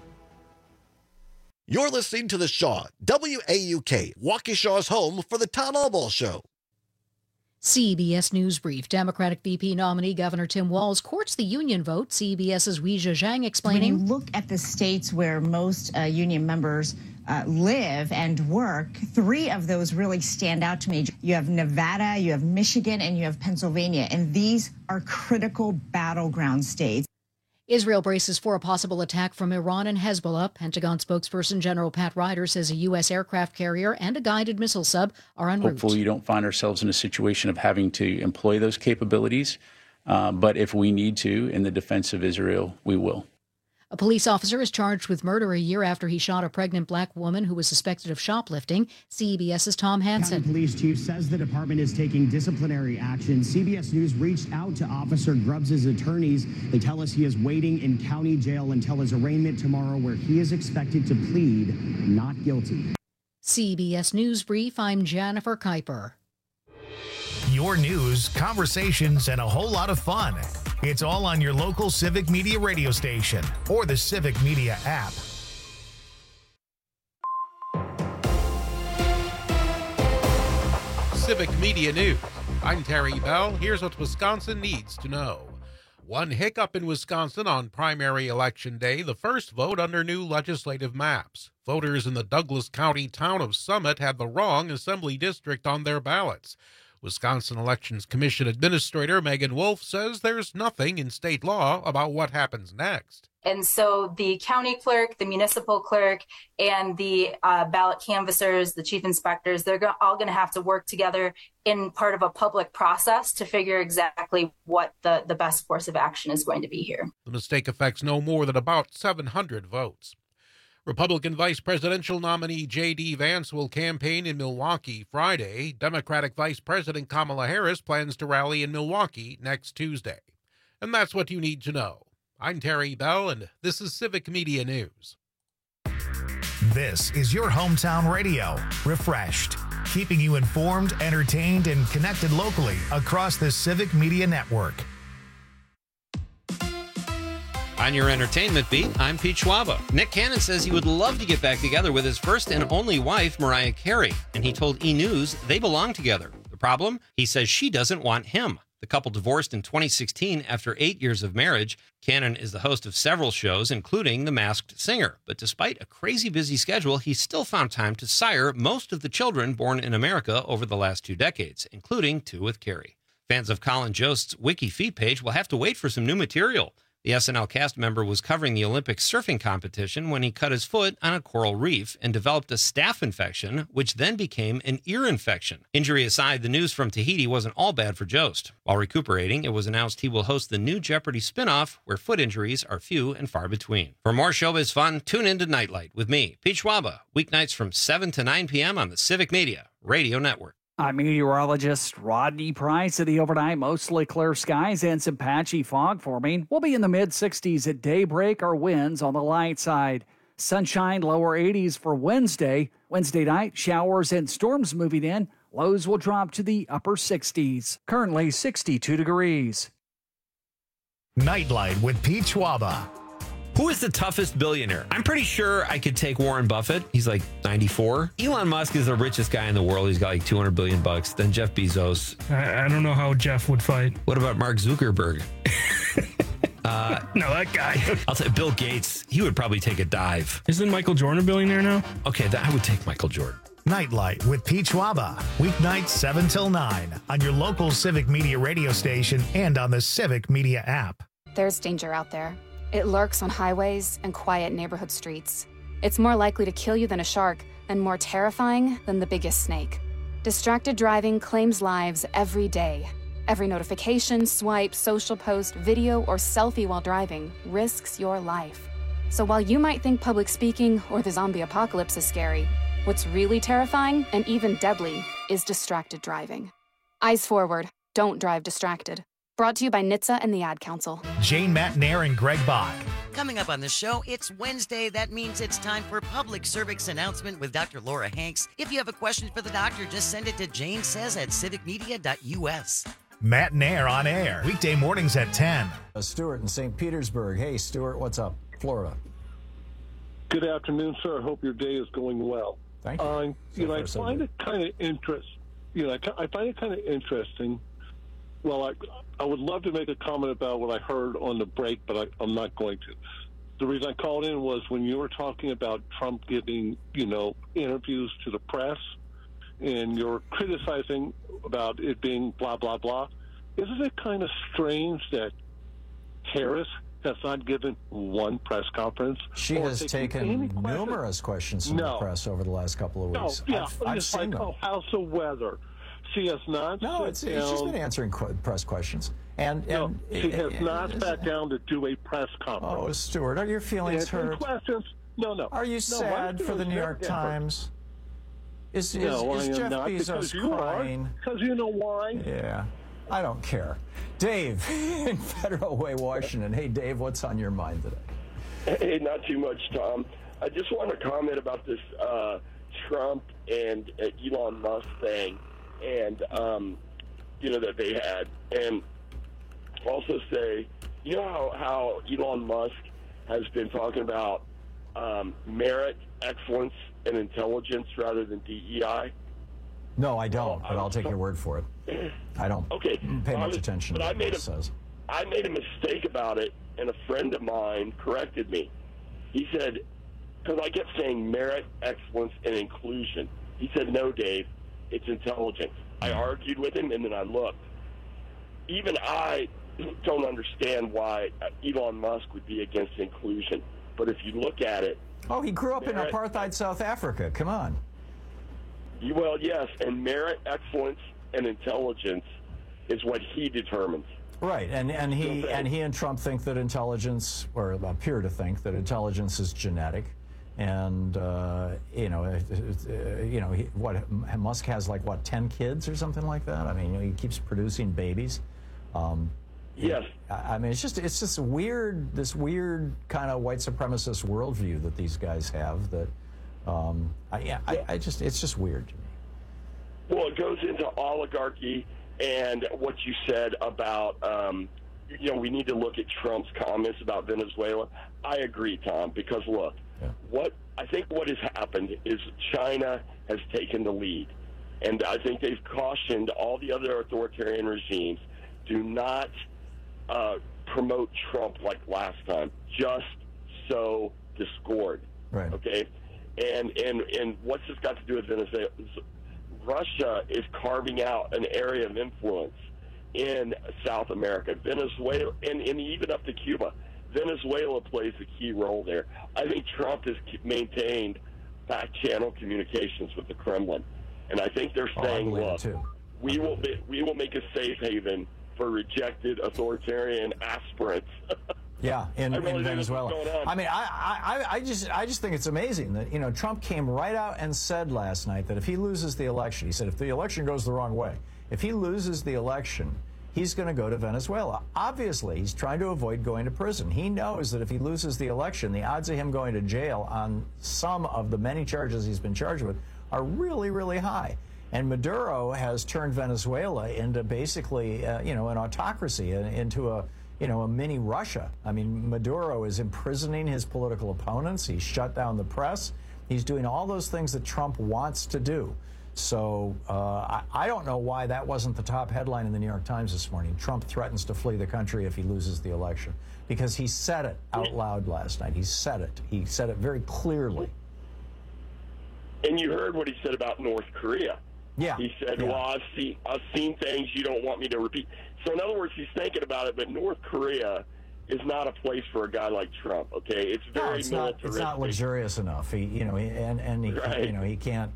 [SPEAKER 3] You're listening to The Shaw, WAUK, Waukesha's home for the Town Hall Ball Show.
[SPEAKER 5] CBS News Brief. Democratic VP nominee Governor Tim Walz courts the union vote. CBS's Weijia Zhang explaining.
[SPEAKER 6] When you look at the states where most union members live and work, 3 of those really stand out to me. You have Nevada, you have Michigan, and you have Pennsylvania, and these are critical battleground states.
[SPEAKER 5] Israel braces for a possible attack from Iran and Hezbollah. Pentagon spokesperson General Pat Ryder says a U.S. aircraft carrier and a guided missile sub are en route.
[SPEAKER 7] Hopefully you don't find ourselves in a situation of having to employ those capabilities. But if we need to, in the defense of Israel, we will.
[SPEAKER 5] A police officer is charged with murder a year after he shot a pregnant black woman who was suspected of shoplifting. CBS's Tom Hansen.
[SPEAKER 8] County Police Chief says the department is taking disciplinary action. CBS News reached out to Officer Grubbs' attorneys. They tell us he is waiting in county jail until his arraignment tomorrow, where he is expected to plead not guilty.
[SPEAKER 5] CBS News Brief, I'm Jennifer Kuiper.
[SPEAKER 1] Your news, conversations, and a whole lot of fun. It's all on your local Civic Media radio station or the Civic Media app.
[SPEAKER 11] Civic Media News. I'm Terry Bell. Here's what Wisconsin needs to know. One hiccup in Wisconsin on primary election day, the first vote under new legislative maps. Voters in the Douglas County town of Summit had the wrong assembly district on their ballots. Wisconsin Elections Commission Administrator Megan Wolf says there's nothing in state law about what happens next.
[SPEAKER 9] And so the county clerk, the municipal clerk, and the ballot canvassers, the chief inspectors, they're all going to have to work together in part of a public process to figure exactly what the best course of action is going to be here.
[SPEAKER 11] The mistake affects no more than about 700 votes. Republican vice presidential nominee J.D. Vance will campaign in Milwaukee Friday. Democratic Vice President Kamala Harris plans to rally in Milwaukee next Tuesday. And that's what you need to know. I'm Terry Bell, and this is Civic Media News.
[SPEAKER 1] This is your hometown radio, refreshed, keeping you informed, entertained, and connected locally across the Civic Media Network.
[SPEAKER 10] On your entertainment beat, I'm Pete Schwaba. Nick Cannon says he would love to get back together with his first and only wife, Mariah Carey, and he told E! News they belong together. The problem? He says she doesn't want him. The couple divorced in 2016 after 8 years of marriage. Cannon is the host of several shows, including The Masked Singer. But despite a crazy busy schedule, he still found time to sire most of the children born in America over the last 2 decades, including 2 with Carey. Fans of Colin Jost's Wiki feed page will have to wait for some new material. The SNL cast member was covering the Olympic surfing competition when he cut his foot on a coral reef and developed a staph infection, which then became an ear infection. Injury aside, the news from Tahiti wasn't all bad for Jost. While recuperating, it was announced he will host the new Jeopardy spinoff, where foot injuries are few and far between. For more showbiz fun, tune into Nightlight with me, Pete Schwaba, weeknights from 7 to 9 p.m. on the Civic Media Radio Network.
[SPEAKER 16] I'm meteorologist Rodney Price. Of the overnight, mostly clear skies and some patchy fog forming. We'll be in the mid-60s at daybreak. Our winds on the light side. Sunshine, lower 80s for Wednesday. Wednesday night, showers and storms moving in. Lows will drop to the upper 60s. Currently 62 degrees.
[SPEAKER 1] Nightlight with Pete Schwaba.
[SPEAKER 28] Who is the toughest billionaire? I'm pretty sure I could take Warren Buffett. He's like 94. Elon Musk is the richest guy in the world. He's got like $200 billion. Then Jeff Bezos.
[SPEAKER 29] I don't know how Jeff would fight.
[SPEAKER 28] What about Mark Zuckerberg?
[SPEAKER 29] No, that guy.
[SPEAKER 28] I'll say Bill Gates. He would probably take a dive.
[SPEAKER 29] Isn't Michael Jordan a billionaire now?
[SPEAKER 28] Okay, I would take Michael Jordan.
[SPEAKER 1] Nightlight with Pete Schwaba, weeknights 7 till 9 on your local Civic Media radio station and on the Civic Media app.
[SPEAKER 2] There's danger out there. It lurks on highways and quiet neighborhood streets. It's more likely to kill you than a shark and more terrifying than the biggest snake. Distracted driving claims lives every day. Every notification, swipe, social post, video, or selfie while driving risks your life. So while you might think public speaking or the zombie apocalypse is scary, what's really terrifying and even deadly is distracted driving. Eyes forward. Don't drive distracted. Brought to you by NHTSA and the Ad Council.
[SPEAKER 1] Jane Matnair and Greg Bach.
[SPEAKER 12] Coming up on the show, it's Wednesday. That means it's time for Public Service Announcement with Dr. Laura Hanks. If you have a question for the doctor, just send it to janesays@civicmedia.us.
[SPEAKER 1] Matt Nair on air, weekday mornings at 10.
[SPEAKER 19] Stuart in St. Petersburg. Hey, Stuart, what's up? Florida.
[SPEAKER 13] Good afternoon, sir. I hope your day is going well.
[SPEAKER 19] Thank you.
[SPEAKER 13] I find it kind of I find it kind of interesting. Well, I would love to make a comment about what I heard on the break, but I'm not going to. The reason I called in was when you were talking about Trump giving, interviews to the press, and you're criticizing about it being blah, blah, blah. Isn't it kind of strange that Harris has not given one press conference?
[SPEAKER 19] She has taken numerous questions from the press over the last couple of weeks. I've seen them.
[SPEAKER 13] House of Weather. She has not.
[SPEAKER 19] No, she's been answering press questions.
[SPEAKER 13] She has not sat down to do a press conference.
[SPEAKER 19] Oh, Stuart, are your feelings hurt?
[SPEAKER 13] Questions? No.
[SPEAKER 19] Are you sad for the New York Times? Is Jeff Bezos crying?
[SPEAKER 13] Because you know why?
[SPEAKER 19] Yeah, I don't care. Dave in Federal Way, Washington. Hey, Dave, what's on your mind today?
[SPEAKER 14] Hey, not too much, Tom. I just want to comment about this Trump and Elon Musk thing, and that they had, and also say, how Elon Musk has been talking about merit, excellence, and intelligence rather than DEI?
[SPEAKER 19] No, I don't, but I'll take your word for it. I don't pay much attention to what it says.
[SPEAKER 14] I made a mistake about it, and a friend of mine corrected me. He said, because I kept saying merit, excellence, and inclusion. He said, no, Dave, it's intelligence. I argued with him, and then I looked. Even I don't understand why Elon Musk would be against inclusion. But if you look at it...
[SPEAKER 19] Oh, he grew up in apartheid South Africa. Come on.
[SPEAKER 14] Well, yes, and merit, excellence, and intelligence is what he determines.
[SPEAKER 19] Right, and he and Trump think that intelligence, or appear to think that intelligence is genetic, and Musk has 10 kids or something like that. I mean, he keeps producing babies.
[SPEAKER 14] Yes.
[SPEAKER 19] I mean, it's just this weird kind of white supremacist worldview that these guys have. That it's just weird to me.
[SPEAKER 14] Well, it goes into oligarchy and what you said about we need to look at Trump's comments about Venezuela. I agree, Tom, because look, what has happened is China has taken the lead, and I think they've cautioned all the other authoritarian regimes, do not promote Trump like last time, just sow discord.
[SPEAKER 19] Right.
[SPEAKER 14] Okay? And what's this got to do with Venezuela? Russia is carving out an area of influence in South America. Venezuela, and even up to Cuba. Venezuela plays a key role there. I think Trump has maintained back-channel communications with the Kremlin. And I think they're saying, look, we will make a safe haven for rejected authoritarian aspirants.
[SPEAKER 19] Yeah, in Venezuela. I mean, I just think it's amazing that Trump came right out and said last night that if he loses the election, he said if the election goes the wrong way, if he loses the election, he's going to go to Venezuela. Obviously, he's trying to avoid going to prison. He knows that if he loses the election, the odds of him going to jail on some of the many charges he's been charged with are really, really high. And Maduro has turned Venezuela into basically, an autocracy, into a mini Russia. I mean, Maduro is imprisoning his political opponents. He's shut down the press. He's doing all those things that Trump wants to do. So I don't know why that wasn't the top headline in the New York Times this morning. Trump threatens to flee the country if he loses the election. Because he said it out loud last night. He said it. He said it very clearly.
[SPEAKER 14] And you heard what he said about North Korea.
[SPEAKER 19] Yeah.
[SPEAKER 14] He said, well, I've seen things you don't want me to repeat. So in other words, he's thinking about it, but North Korea is not a place for a guy like Trump. Okay, it's very
[SPEAKER 19] it's
[SPEAKER 14] militaristic.
[SPEAKER 19] not luxurious enough. He can't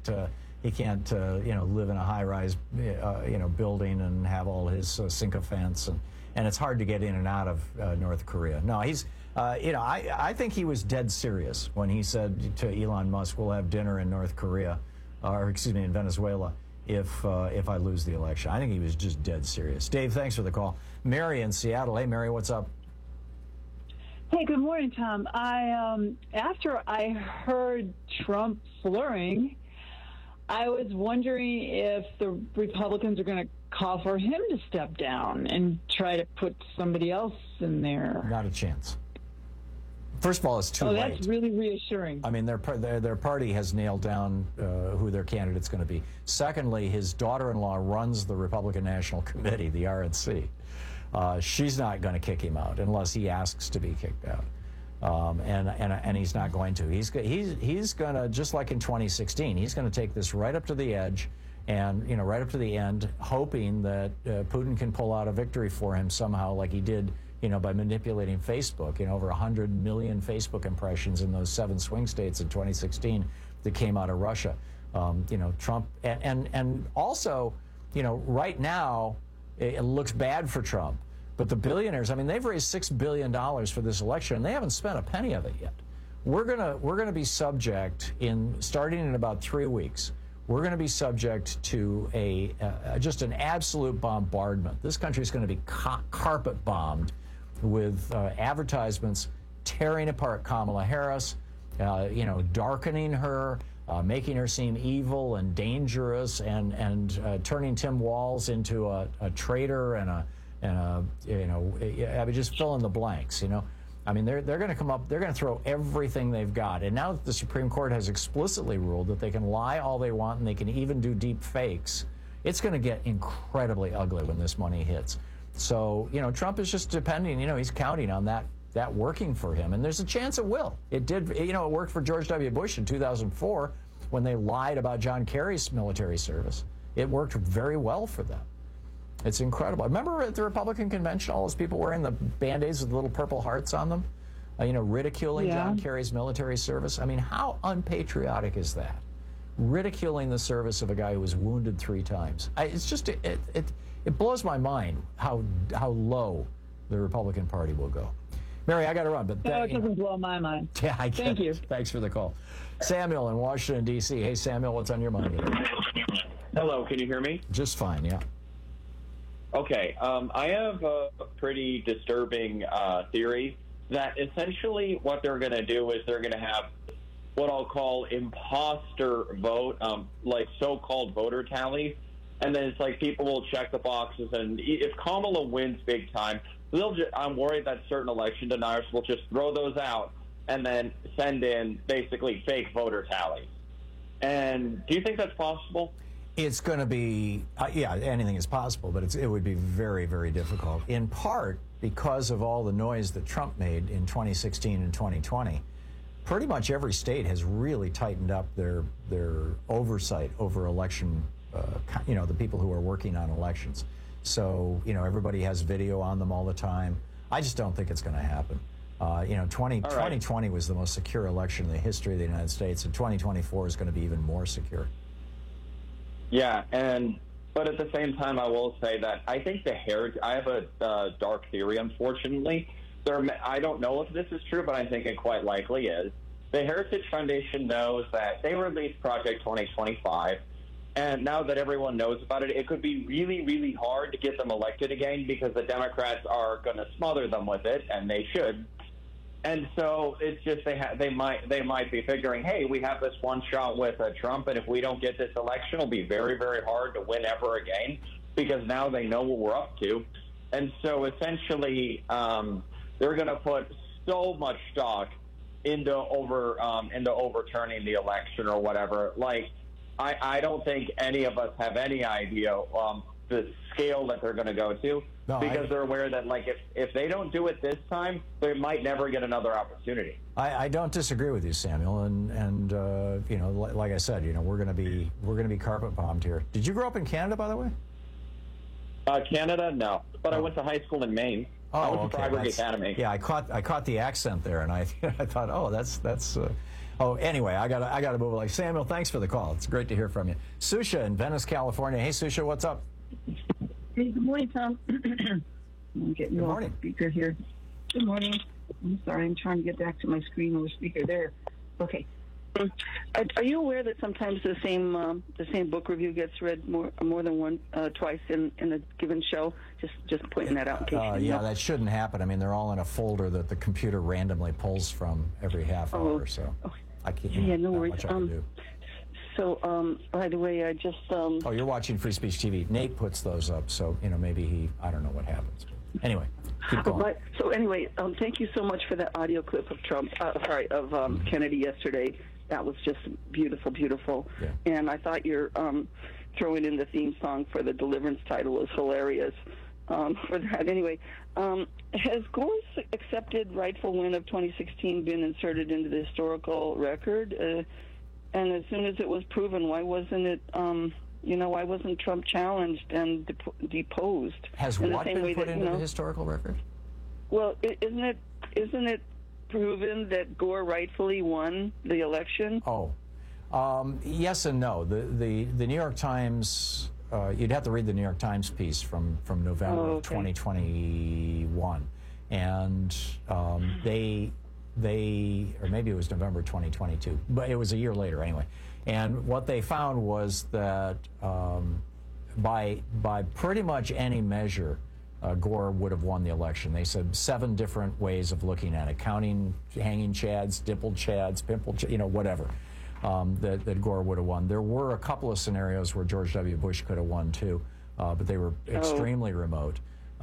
[SPEAKER 19] live in a high-rise building and have all his sycophants, and it's hard to get in and out of North Korea. No, he's I think he was dead serious when he said to Elon Musk, "We'll have dinner in North Korea, in Venezuela, if I lose the election." I think he was just dead serious. Dave, thanks for the call. Mary in Seattle. Hey, Mary, what's up?
[SPEAKER 15] Hey, good morning, Tom. After I heard Trump slurring, I was wondering if the Republicans are going to call for him to step down and try to put somebody else in there.
[SPEAKER 19] Not a chance. First of all, it's too late.
[SPEAKER 15] That's really reassuring.
[SPEAKER 19] I mean, their party has nailed down who their candidate's going to be. Secondly, his daughter-in-law runs the Republican National Committee, the RNC. She's not going to kick him out unless he asks to be kicked out, and he's not going to. He's going to, just like in 2016, he's going to take this right up to the edge, and right up to the end, hoping that Putin can pull out a victory for him somehow, like he did, by manipulating Facebook. Over 100 million Facebook impressions in those 7 swing states in 2016 that came out of Russia. Trump, and also, right now it looks bad for Trump. But the billionaires, they've raised $6 billion for this election, and they haven't spent a penny of it yet. We're gonna be subject, starting in about 3 weeks, we're going to be subject to just an absolute bombardment. This country is going to be carpet bombed with advertisements tearing apart Kamala Harris, darkening her, making her seem evil and dangerous, and turning Tim Walz into a traitor just fill in the blanks. They're going to come up, they're going to throw everything they've got. And now that the Supreme Court has explicitly ruled that they can lie all they want and they can even do deep fakes, it's going to get incredibly ugly when this money hits. So, Trump is just depending, he's counting on that working for him. And there's a chance it will. It did, it worked for George W. Bush in 2004 when they lied about John Kerry's military service. It worked very well for them. It's incredible. Remember at the Republican convention, all those people wearing the Band-Aids with little purple hearts on them, ridiculing John Kerry's military service? How unpatriotic is that? Ridiculing the service of a guy who was wounded 3 times. It blows my mind how low the Republican Party will go. Mary, I got to run, but
[SPEAKER 15] it doesn't blow my mind.
[SPEAKER 19] Yeah, I get
[SPEAKER 15] Thank you.
[SPEAKER 19] Thanks for the call. Samuel in Washington, D.C. Hey, Samuel, what's on your mind?
[SPEAKER 17] Hello, can you hear me?
[SPEAKER 19] Just fine, yeah.
[SPEAKER 17] Okay, I have a pretty disturbing theory that essentially what they're going to do is they're going to have what I'll call imposter vote, like so-called voter tallies. And then it's like people will check the boxes, and if Kamala wins big time, I'm worried that certain election deniers will just throw those out and then send in basically fake voter tallies. And do you think that's possible?
[SPEAKER 19] It's going to be, anything is possible, but it would be very, very difficult, in part because of all the noise that Trump made in 2016 and 2020. Pretty much every state has really tightened up their oversight over election, the people who are working on elections. So, everybody has video on them all the time. I just don't think it's going to happen. 2020 was the most secure election in the history of the United States, and 2024 is going to be even more secure.
[SPEAKER 17] Yeah, but at the same time, I will say that I think I have a dark theory, unfortunately. I don't know if this is true, but I think it quite likely is. The Heritage Foundation knows that they released Project 2025, and now that everyone knows about it, it could be really, really hard to get them elected again because the Democrats are going to smother them with it, and they should. And so it's just they might be figuring, hey, we have this one shot with Trump, and if we don't get this election, it'll be very, very hard to win ever again because now they know what we're up to. And so essentially they're going to put so much stock into overturning the election or whatever. Like, I don't think any of us have any idea the scale that they're going to go to, because they're aware that, like, if they don't do it this time, they might never get another opportunity.
[SPEAKER 19] I don't disagree with you, Samuel, and you know, like I said, you know, we're going to be carpet bombed here. Did you grow up in Canada, by the way?
[SPEAKER 17] Canada, no, but I went to high school in Maine. I went to Fryeburg Academy.
[SPEAKER 19] Yeah, I caught the accent there, and I thought, oh, that's. Anyway, I gotta move. Like, Samuel, thanks for the call. It's great to hear from you. Susha in Venice, California. Hey, Susha, what's up?
[SPEAKER 18] Hey, good morning, Tom. I'm getting you off the speaker here. Good morning. I'm sorry, I'm trying to get back to my screen on the speaker there. Okay. Are you aware that sometimes the same book review gets read more than twice in a given show? Just pointing that out in case you
[SPEAKER 19] yeah,
[SPEAKER 18] know.
[SPEAKER 19] that shouldn't happen. I mean, they're all in a folder that the computer randomly pulls from every half hour or so. I can't.
[SPEAKER 18] Yeah, no worries.
[SPEAKER 19] Much I can do.
[SPEAKER 18] So, by the way, I just...
[SPEAKER 19] Oh, you're watching Free Speech TV. Nate puts those up, so, you know, maybe I don't know what happens. Anyway, keep going.
[SPEAKER 18] So anyway, thank you so much for that audio clip of Kennedy yesterday. That was just beautiful, beautiful. Yeah. And I thought your throwing in the theme song for the Deliverance title was hilarious for that. Anyway, has Gore's accepted rightful win of 2016 been inserted into the historical record? And as soon as it was proven, why wasn't it, why wasn't Trump challenged and deposed?
[SPEAKER 19] Has what been put into the historical record?
[SPEAKER 18] Well, isn't it proven that Gore rightfully won the election?
[SPEAKER 19] Yes and no. The New York Times, you'd have to read the New York Times piece from November of 2021. And they, or maybe it was November 2022, but it was a year later anyway. And what they found was that by pretty much any measure, Gore would have won the election. They said 7 different ways of looking at it, counting hanging chads, dimpled chads, pimpled, whatever, that Gore would have won. There were a couple of scenarios where George W. Bush could have won too, but they were extremely remote.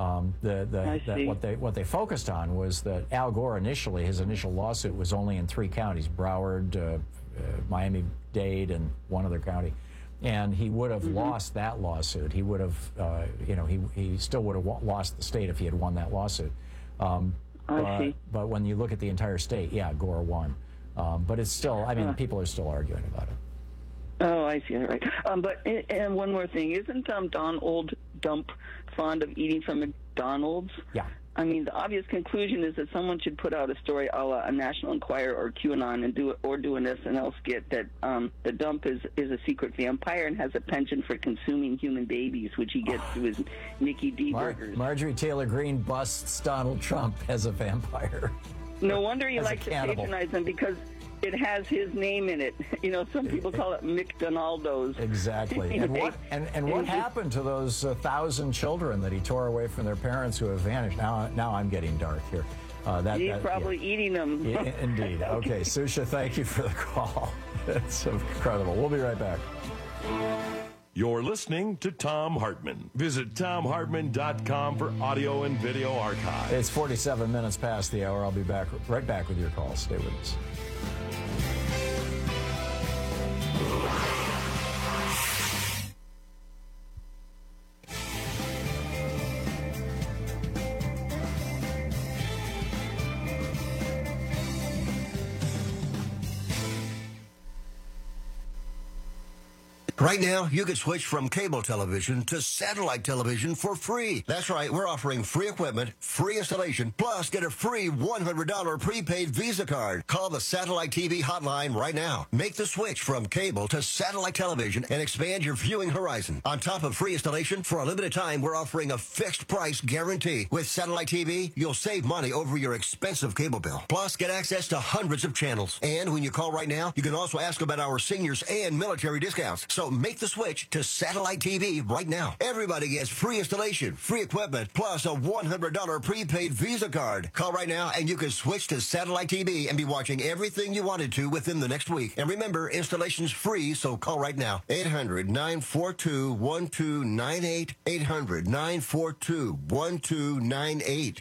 [SPEAKER 19] What they focused on was that Al Gore his initial lawsuit was only in 3 counties, Broward, Miami-Dade, and one other county. And he would have lost that lawsuit. He would have, he still would have lost the state if he had won that lawsuit. But when you look at the entire state, yeah, Gore won. But it's still, people are still arguing about it.
[SPEAKER 18] Oh, I see. All right. And one more thing. Isn't Donald Dump fond of eating from McDonald's?
[SPEAKER 19] Yeah.
[SPEAKER 18] I mean, the obvious conclusion is that someone should put out a story a la a National Enquirer or QAnon and do an SNL skit that the Dump is a secret vampire and has a penchant for consuming human babies, which he gets through his Mickey D burgers.
[SPEAKER 19] Marjorie Taylor Greene busts Donald Trump as a vampire.
[SPEAKER 18] No wonder he likes to patronize him, because it has his name in it. Some people call it McDonaldo's.
[SPEAKER 19] Exactly. And what happened to those 1,000 children that he tore away from their parents who have vanished? Now I'm getting dark here.
[SPEAKER 18] He's probably eating them.
[SPEAKER 19] Yeah, indeed. Okay, Susha, thank you for the call. It's incredible. We'll be right back.
[SPEAKER 20] You're listening to Thom Hartmann. Visit ThomHartmann.com for audio and video archive.
[SPEAKER 19] It's 47 minutes past the hour. I'll be right back with your calls. Stay with us.
[SPEAKER 4] Right now, you can switch from cable television to satellite television for free. That's right, we're offering free equipment, free installation, plus get a free $100 prepaid Visa card. Call the Satellite TV hotline right now. Make the switch from cable to satellite television and expand your viewing horizon. On top of free installation, for a limited time, we're offering a fixed price guarantee. With Satellite TV, you'll save money over your expensive cable bill. Plus, get access to hundreds of channels. And when you call right now, you can also ask about our seniors and military discounts. So make the switch to Satellite TV right now. Everybody gets free installation, free equipment, plus a $100 prepaid Visa card. Call right now and you can switch to Satellite TV and be watching everything you wanted to within the next week. And remember, installation's free, so call right now. 800-942-1298. 800-942-1298.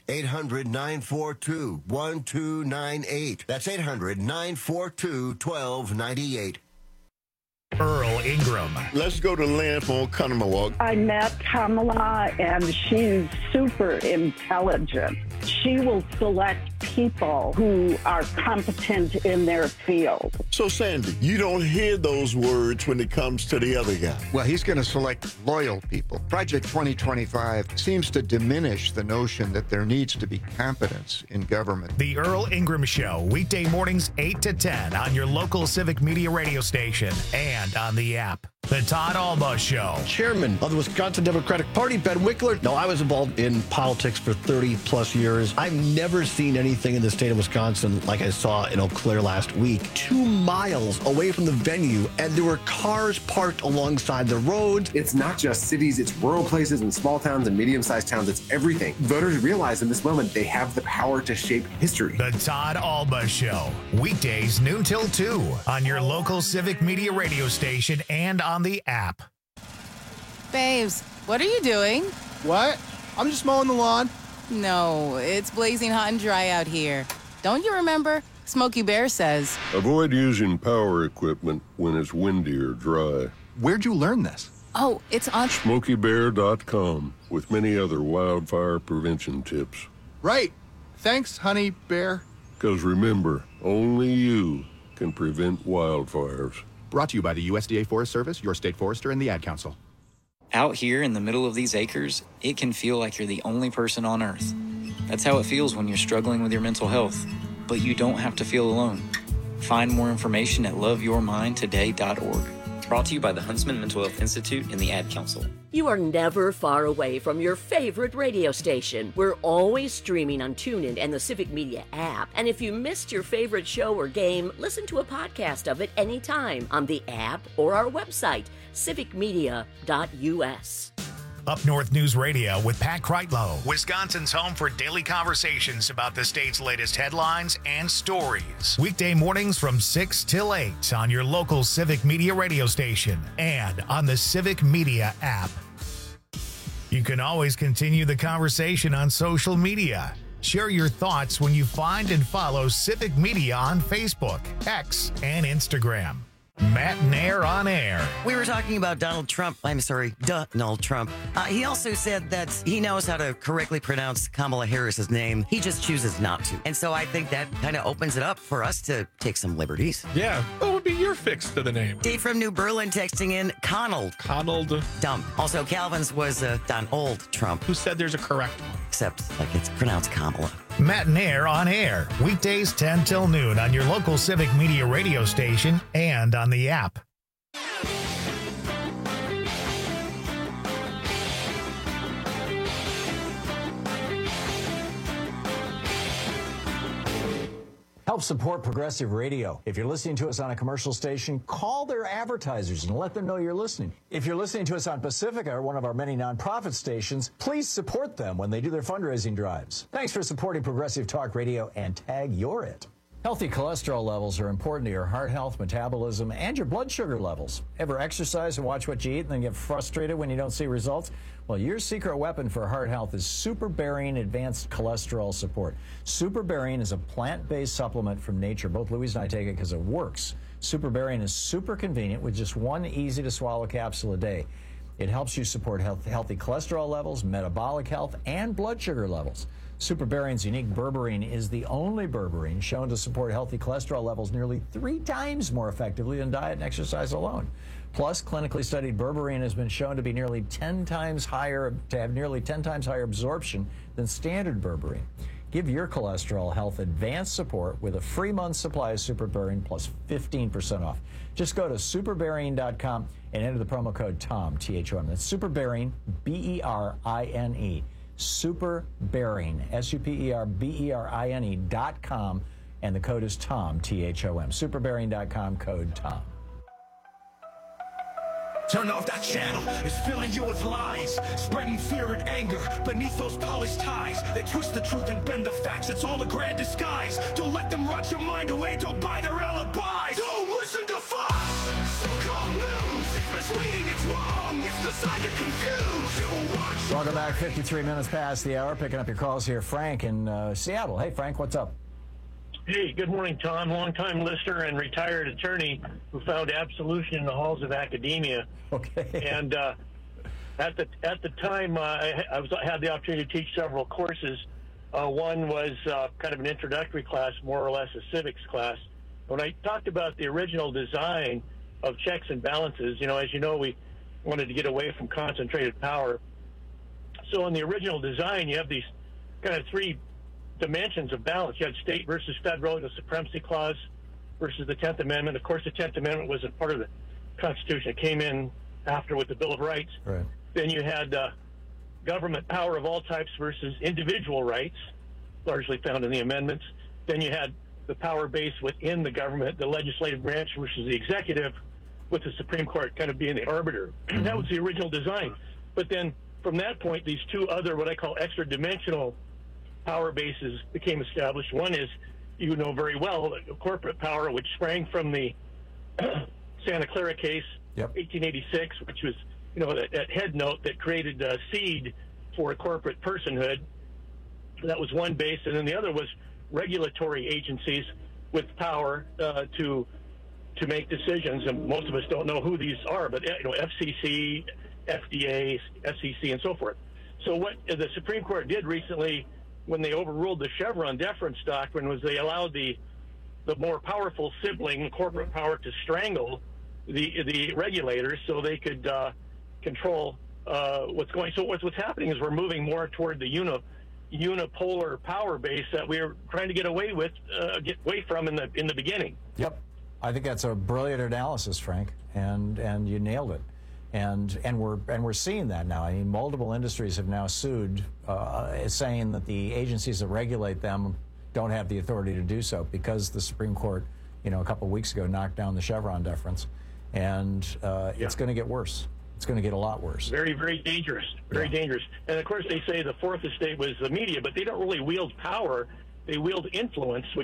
[SPEAKER 4] 800-942-1298. That's 800-942-1298.
[SPEAKER 1] Earl Ingram.
[SPEAKER 3] Let's go to Lynn from Oconomowoc.
[SPEAKER 6] I met Kamala, and she's super intelligent. She will select people who are competent in their field.
[SPEAKER 3] So, Sandy, you don't hear those words when it comes to the other guy.
[SPEAKER 21] Well, he's going to select loyal people. Project 2025 seems to diminish the notion that there needs to be competence in government.
[SPEAKER 1] The Earl Ingram Show, weekday mornings 8 to 10 on your local Civic Media radio station and on the app. The Todd Alba Show.
[SPEAKER 22] Chairman of the Wisconsin Democratic Party, Ben Wickler. No, I was involved in politics for 30 plus years. I've never seen anything in the state of Wisconsin like I saw in Eau Claire last week. 2 miles away from the venue, and there were cars parked alongside the roads.
[SPEAKER 23] It's not just cities, it's rural places and small towns and medium-sized towns. It's everything. Voters realize in this moment they have the power to shape history.
[SPEAKER 1] The Todd Alba Show. Weekdays noon till 2 on your local Civic Media radio station and on the app.
[SPEAKER 24] Babes, what are you doing?
[SPEAKER 25] What? I'm just mowing the lawn.
[SPEAKER 24] No, it's blazing hot and dry out here. Don't you remember? Smokey Bear says.
[SPEAKER 26] Avoid using power equipment when it's windy or dry.
[SPEAKER 25] Where'd you learn this?
[SPEAKER 24] Oh, it's on
[SPEAKER 26] SmokeyBear.com with many other wildfire prevention tips.
[SPEAKER 25] Right. Thanks, Honey Bear.
[SPEAKER 26] Because remember, only you can prevent wildfires.
[SPEAKER 25] Brought to you by the USDA Forest Service, your state forester, and the Ad Council.
[SPEAKER 27] Out here in the middle of these acres, it can feel like you're the only person on Earth. That's how it feels when you're struggling with your mental health. But you don't have to feel alone. Find more information at loveyourmindtoday.org. Brought to you by the Huntsman Mental Health Institute and the Ad Council.
[SPEAKER 30] You are never far away from your favorite radio station. We're always streaming on TuneIn and the Civic Media app. And if you missed your favorite show or game, listen to a podcast of it anytime on the app or our website, civicmedia.us.
[SPEAKER 1] Up North News Radio with Pat Kreitlow, Wisconsin's home for daily conversations about the state's latest headlines and stories. Weekday mornings from 6 till 8 on your local Civic Media radio station and on the Civic Media app. You can always continue the conversation on social media. Share your thoughts when you find and follow Civic Media on Facebook, X, and Instagram. Matt Nair on air.
[SPEAKER 12] We were talking about Donald Trump. Donald Trump. He also said that he knows how to correctly pronounce Kamala Harris's name. He just chooses not to. And so I think that kind of opens it up for us to take some liberties.
[SPEAKER 31] Yeah. What would be your fix to the name?
[SPEAKER 12] Dave from New Berlin texting in Connell. Dumb. Also, Calvin's was Donald Trump.
[SPEAKER 31] Who said there's a correct one?
[SPEAKER 12] Except, like, it's pronounced Kamala.
[SPEAKER 1] Matt Nair on air. Weekdays 10 till noon on your local Civic Media radio station and on the app.
[SPEAKER 19] Help support Progressive Radio. If you're listening to us on a commercial station, call their advertisers and let them know you're listening. If you're listening to us on Pacifica, or one of our many nonprofit stations, please support them when they do their fundraising drives. Thanks for supporting Progressive Talk Radio and tag You're It. Healthy cholesterol levels are important to your heart health, metabolism, and your blood sugar levels. Ever exercise and watch what you eat and then get frustrated when you don't see results? Well, your secret weapon for heart health is Super Berrine Advanced Cholesterol Support. Super Berrine is a plant-based supplement from nature. Both Louise and I take it because it works. Super Berrine is super convenient with just one easy-to-swallow capsule a day. It helps you support healthy cholesterol levels, metabolic health, and blood sugar levels. Super Berrine's unique berberine is the only berberine shown to support healthy cholesterol levels nearly 3 times more effectively than diet and exercise alone. Plus, clinically studied berberine has been shown to be nearly 10 times higher absorption than standard berberine. Give your cholesterol health advanced support with a free month supply of Super Berrine plus 15% off. Just go to superberrine.com and enter the promo code TOM, T-H-O-M. That's Super Berrine, B-E-R-I-N-E. Super Berrine, SuperBerrine.com, and the code is TOM, T-H-O-M. Superberrine.com, code TOM.
[SPEAKER 32] Turn off that channel, it's filling you with lies, spreading fear and anger beneath those polished ties. They twist the truth and bend the facts, it's all a grand disguise. Don't let them rot your mind away, don't buy their alibis. Don't listen to Fox, so-called news. If misleading, it's wrong, it's the side you're confused. You'll watch.
[SPEAKER 19] Welcome back, 53 minutes past the hour, picking up your calls here. Frank in Seattle. Hey, Frank, what's up?
[SPEAKER 2] Hey, good morning, Tom. Longtime listener and retired attorney who found absolution in the halls of academia.
[SPEAKER 19] Okay.
[SPEAKER 2] And at the time, I had the opportunity to teach several courses. One was kind of an introductory class, more or less a civics class. When I talked about the original design of checks and balances, as you know, we wanted to get away from concentrated power. So in the original design, you have these kind of three dimensions of balance. You had state versus federal, the supremacy clause versus the 10th Amendment. Of course, the 10th Amendment wasn't part of the Constitution. It came in after with the Bill of Rights.
[SPEAKER 19] Right.
[SPEAKER 2] Then you had government power of all types versus individual rights, largely found in the amendments. Then you had the power base within the government, the legislative branch versus the executive, with the Supreme Court kind of being the arbiter. Mm-hmm. That was the original design. But then from that point, these two other, what I call extra-dimensional power bases became established. One is, you know very well, corporate power, which sprang from the Santa Clara case, 1886, which was, that head note that created a seed for a corporate personhood. That was one base. And then the other was regulatory agencies with power to make decisions. And most of us don't know who these are, but, FCC, FDA, SEC, and so forth. So what the Supreme Court did recently when they overruled the Chevron deference doctrine was they allowed the more powerful sibling, corporate power, to strangle the regulators so they could control what's going. So what's happening is we're moving more toward the unipolar power base that we were trying to get away from in the beginning.
[SPEAKER 19] Yep, I think that's a brilliant analysis, Frank, and you nailed it. And we're seeing that now. I mean, multiple industries have now sued, saying that the agencies that regulate them don't have the authority to do so because the Supreme Court, a couple of weeks ago, knocked down the Chevron deference, and it's going to get worse. It's going to get a lot worse.
[SPEAKER 2] Very, very dangerous. Very dangerous. And of course, they say the fourth estate was the media, but they don't really wield power. They wield influence, which,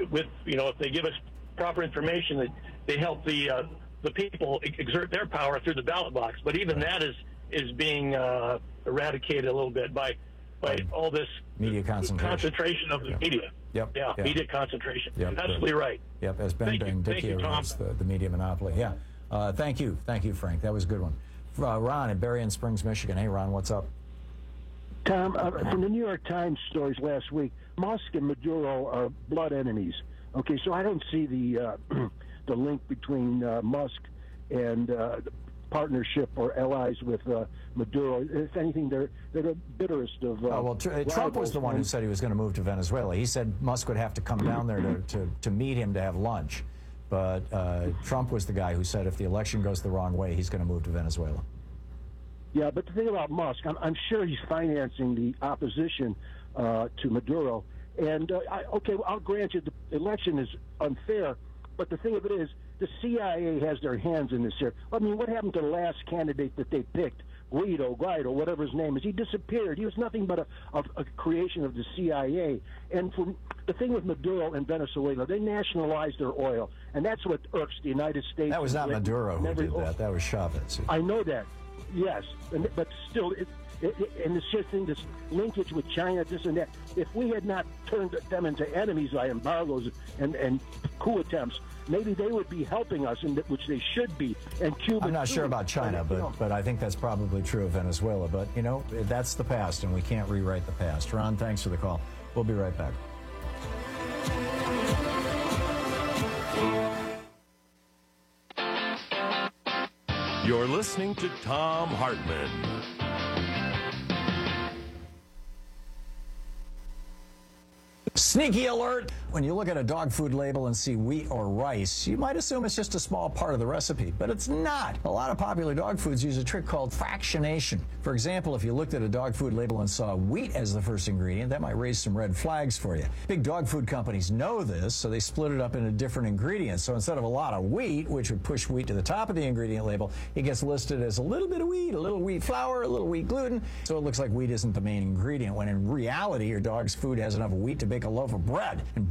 [SPEAKER 2] if they give us proper information, that they help the people exert their power through the ballot box. But even that is being eradicated a little bit by all this
[SPEAKER 19] media concentration
[SPEAKER 2] of the media.
[SPEAKER 19] Yep.
[SPEAKER 2] Yeah, media concentration.
[SPEAKER 19] Yep.
[SPEAKER 2] Absolutely right.
[SPEAKER 19] Yep, as Ben Bendicchio runs the media monopoly. Yeah. Thank you, Frank. That was a good one. Ron in Berrien Springs, Michigan. Hey, Ron, what's up?
[SPEAKER 5] Tom, from the New York Times stories last week, Musk and Maduro are blood enemies. Okay, so I don't see the the link between Musk and partnership or allies with Maduro. If anything, they're the bitterest of.
[SPEAKER 19] Trump was the one who said he was going to move to Venezuela. He said Musk would have to come down there to meet him to have lunch. But Trump was the guy who said if the election goes the wrong way, he's going to move to Venezuela.
[SPEAKER 5] Yeah, but the thing about Musk, I'm sure he's financing the opposition to Maduro. And, I'll grant you the election is unfair, but the thing of it is the CIA has their hands in this here. I mean, what happened to the last candidate that they picked, Guido, whatever his name is? He disappeared. He was nothing but a creation of the CIA. And the thing with Maduro and Venezuela, they nationalized their oil, and that's what irks the United States.
[SPEAKER 19] That was not Maduro who did that. That was Chavez.
[SPEAKER 5] I know that, yes, but still, and it's just in this linkage with China, this and that. If we had not turned them into enemies by embargoes and coup attempts, maybe they would be helping us, which they should be. And Cuba.
[SPEAKER 19] I'm not sure about China, but I think that's probably true of Venezuela. But, that's the past, and we can't rewrite the past. Ron, thanks for the call. We'll be right back.
[SPEAKER 20] You're listening to Thom Hartmann.
[SPEAKER 19] Sneaky alert! When you look at a dog food label and see wheat or rice, you might assume it's just a small part of the recipe, but it's not. A lot of popular dog foods use a trick called fractionation. For example, if you looked at a dog food label and saw wheat as the first ingredient, that might raise some red flags for you. Big dog food companies know this, so they split it up into different ingredients. So instead of a lot of wheat, which would push wheat to the top of the ingredient label, it gets listed as a little bit of wheat, a little wheat flour, a little wheat gluten, so it looks like wheat isn't the main ingredient, when in reality, your dog's food has enough wheat to bake a loaf of bread. And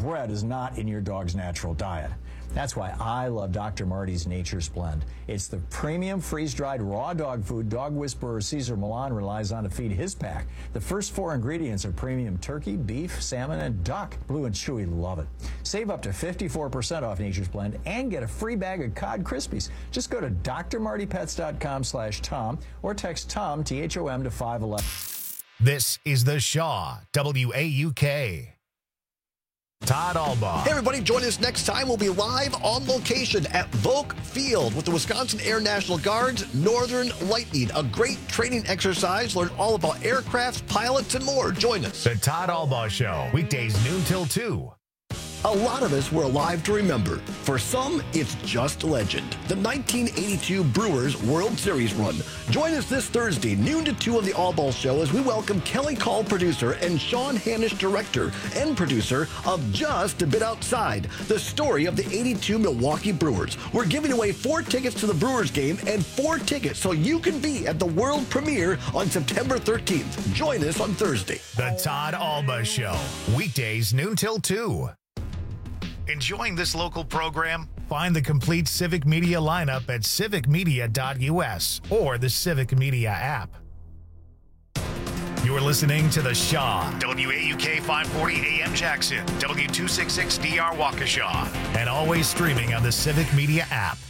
[SPEAKER 19] bread is not in your dog's natural diet. That's why I love Dr. Marty's Nature's Blend. It's the premium freeze-dried raw dog food dog whisperer Cesar Millan relies on to feed his pack. The first 4 ingredients are premium turkey, beef, salmon, and duck. Blue and Chewy love it. Save up to 54% off Nature's Blend and get a free bag of Cod Krispies. Just go to drmartypets.com/Tom or text Tom, T-H-O-M, to 511.
[SPEAKER 1] This is the Shaw, WAUK. Todd Albaugh.
[SPEAKER 22] Hey, everybody, join us next time. We'll be live on location at Volk Field with the Wisconsin Air National Guard's Northern Lightning. A great training exercise. Learn all about aircrafts, pilots, and more. Join us.
[SPEAKER 1] The Todd Albaugh Show, weekdays noon till 2.
[SPEAKER 22] A lot of us were alive to remember. For some, it's just legend. The 1982 Brewers World Series run. Join us this Thursday, noon to 2 on the Albaugh Show as we welcome Kelly Call, producer, and Sean Hanisch, director and producer of Just a Bit Outside, the story of the 82 Milwaukee Brewers. We're giving away 4 tickets to the Brewers game and 4 tickets so you can be at the world premiere on September 13th. Join us on Thursday.
[SPEAKER 1] The Todd Albaugh Show, weekdays noon till 2. Enjoying this local program? Find the complete Civic Media lineup at civicmedia.us or the Civic Media app. You're listening to The Shaw, WAUK 540 AM Jackson, W266DR Waukesha, and always streaming on the Civic Media app.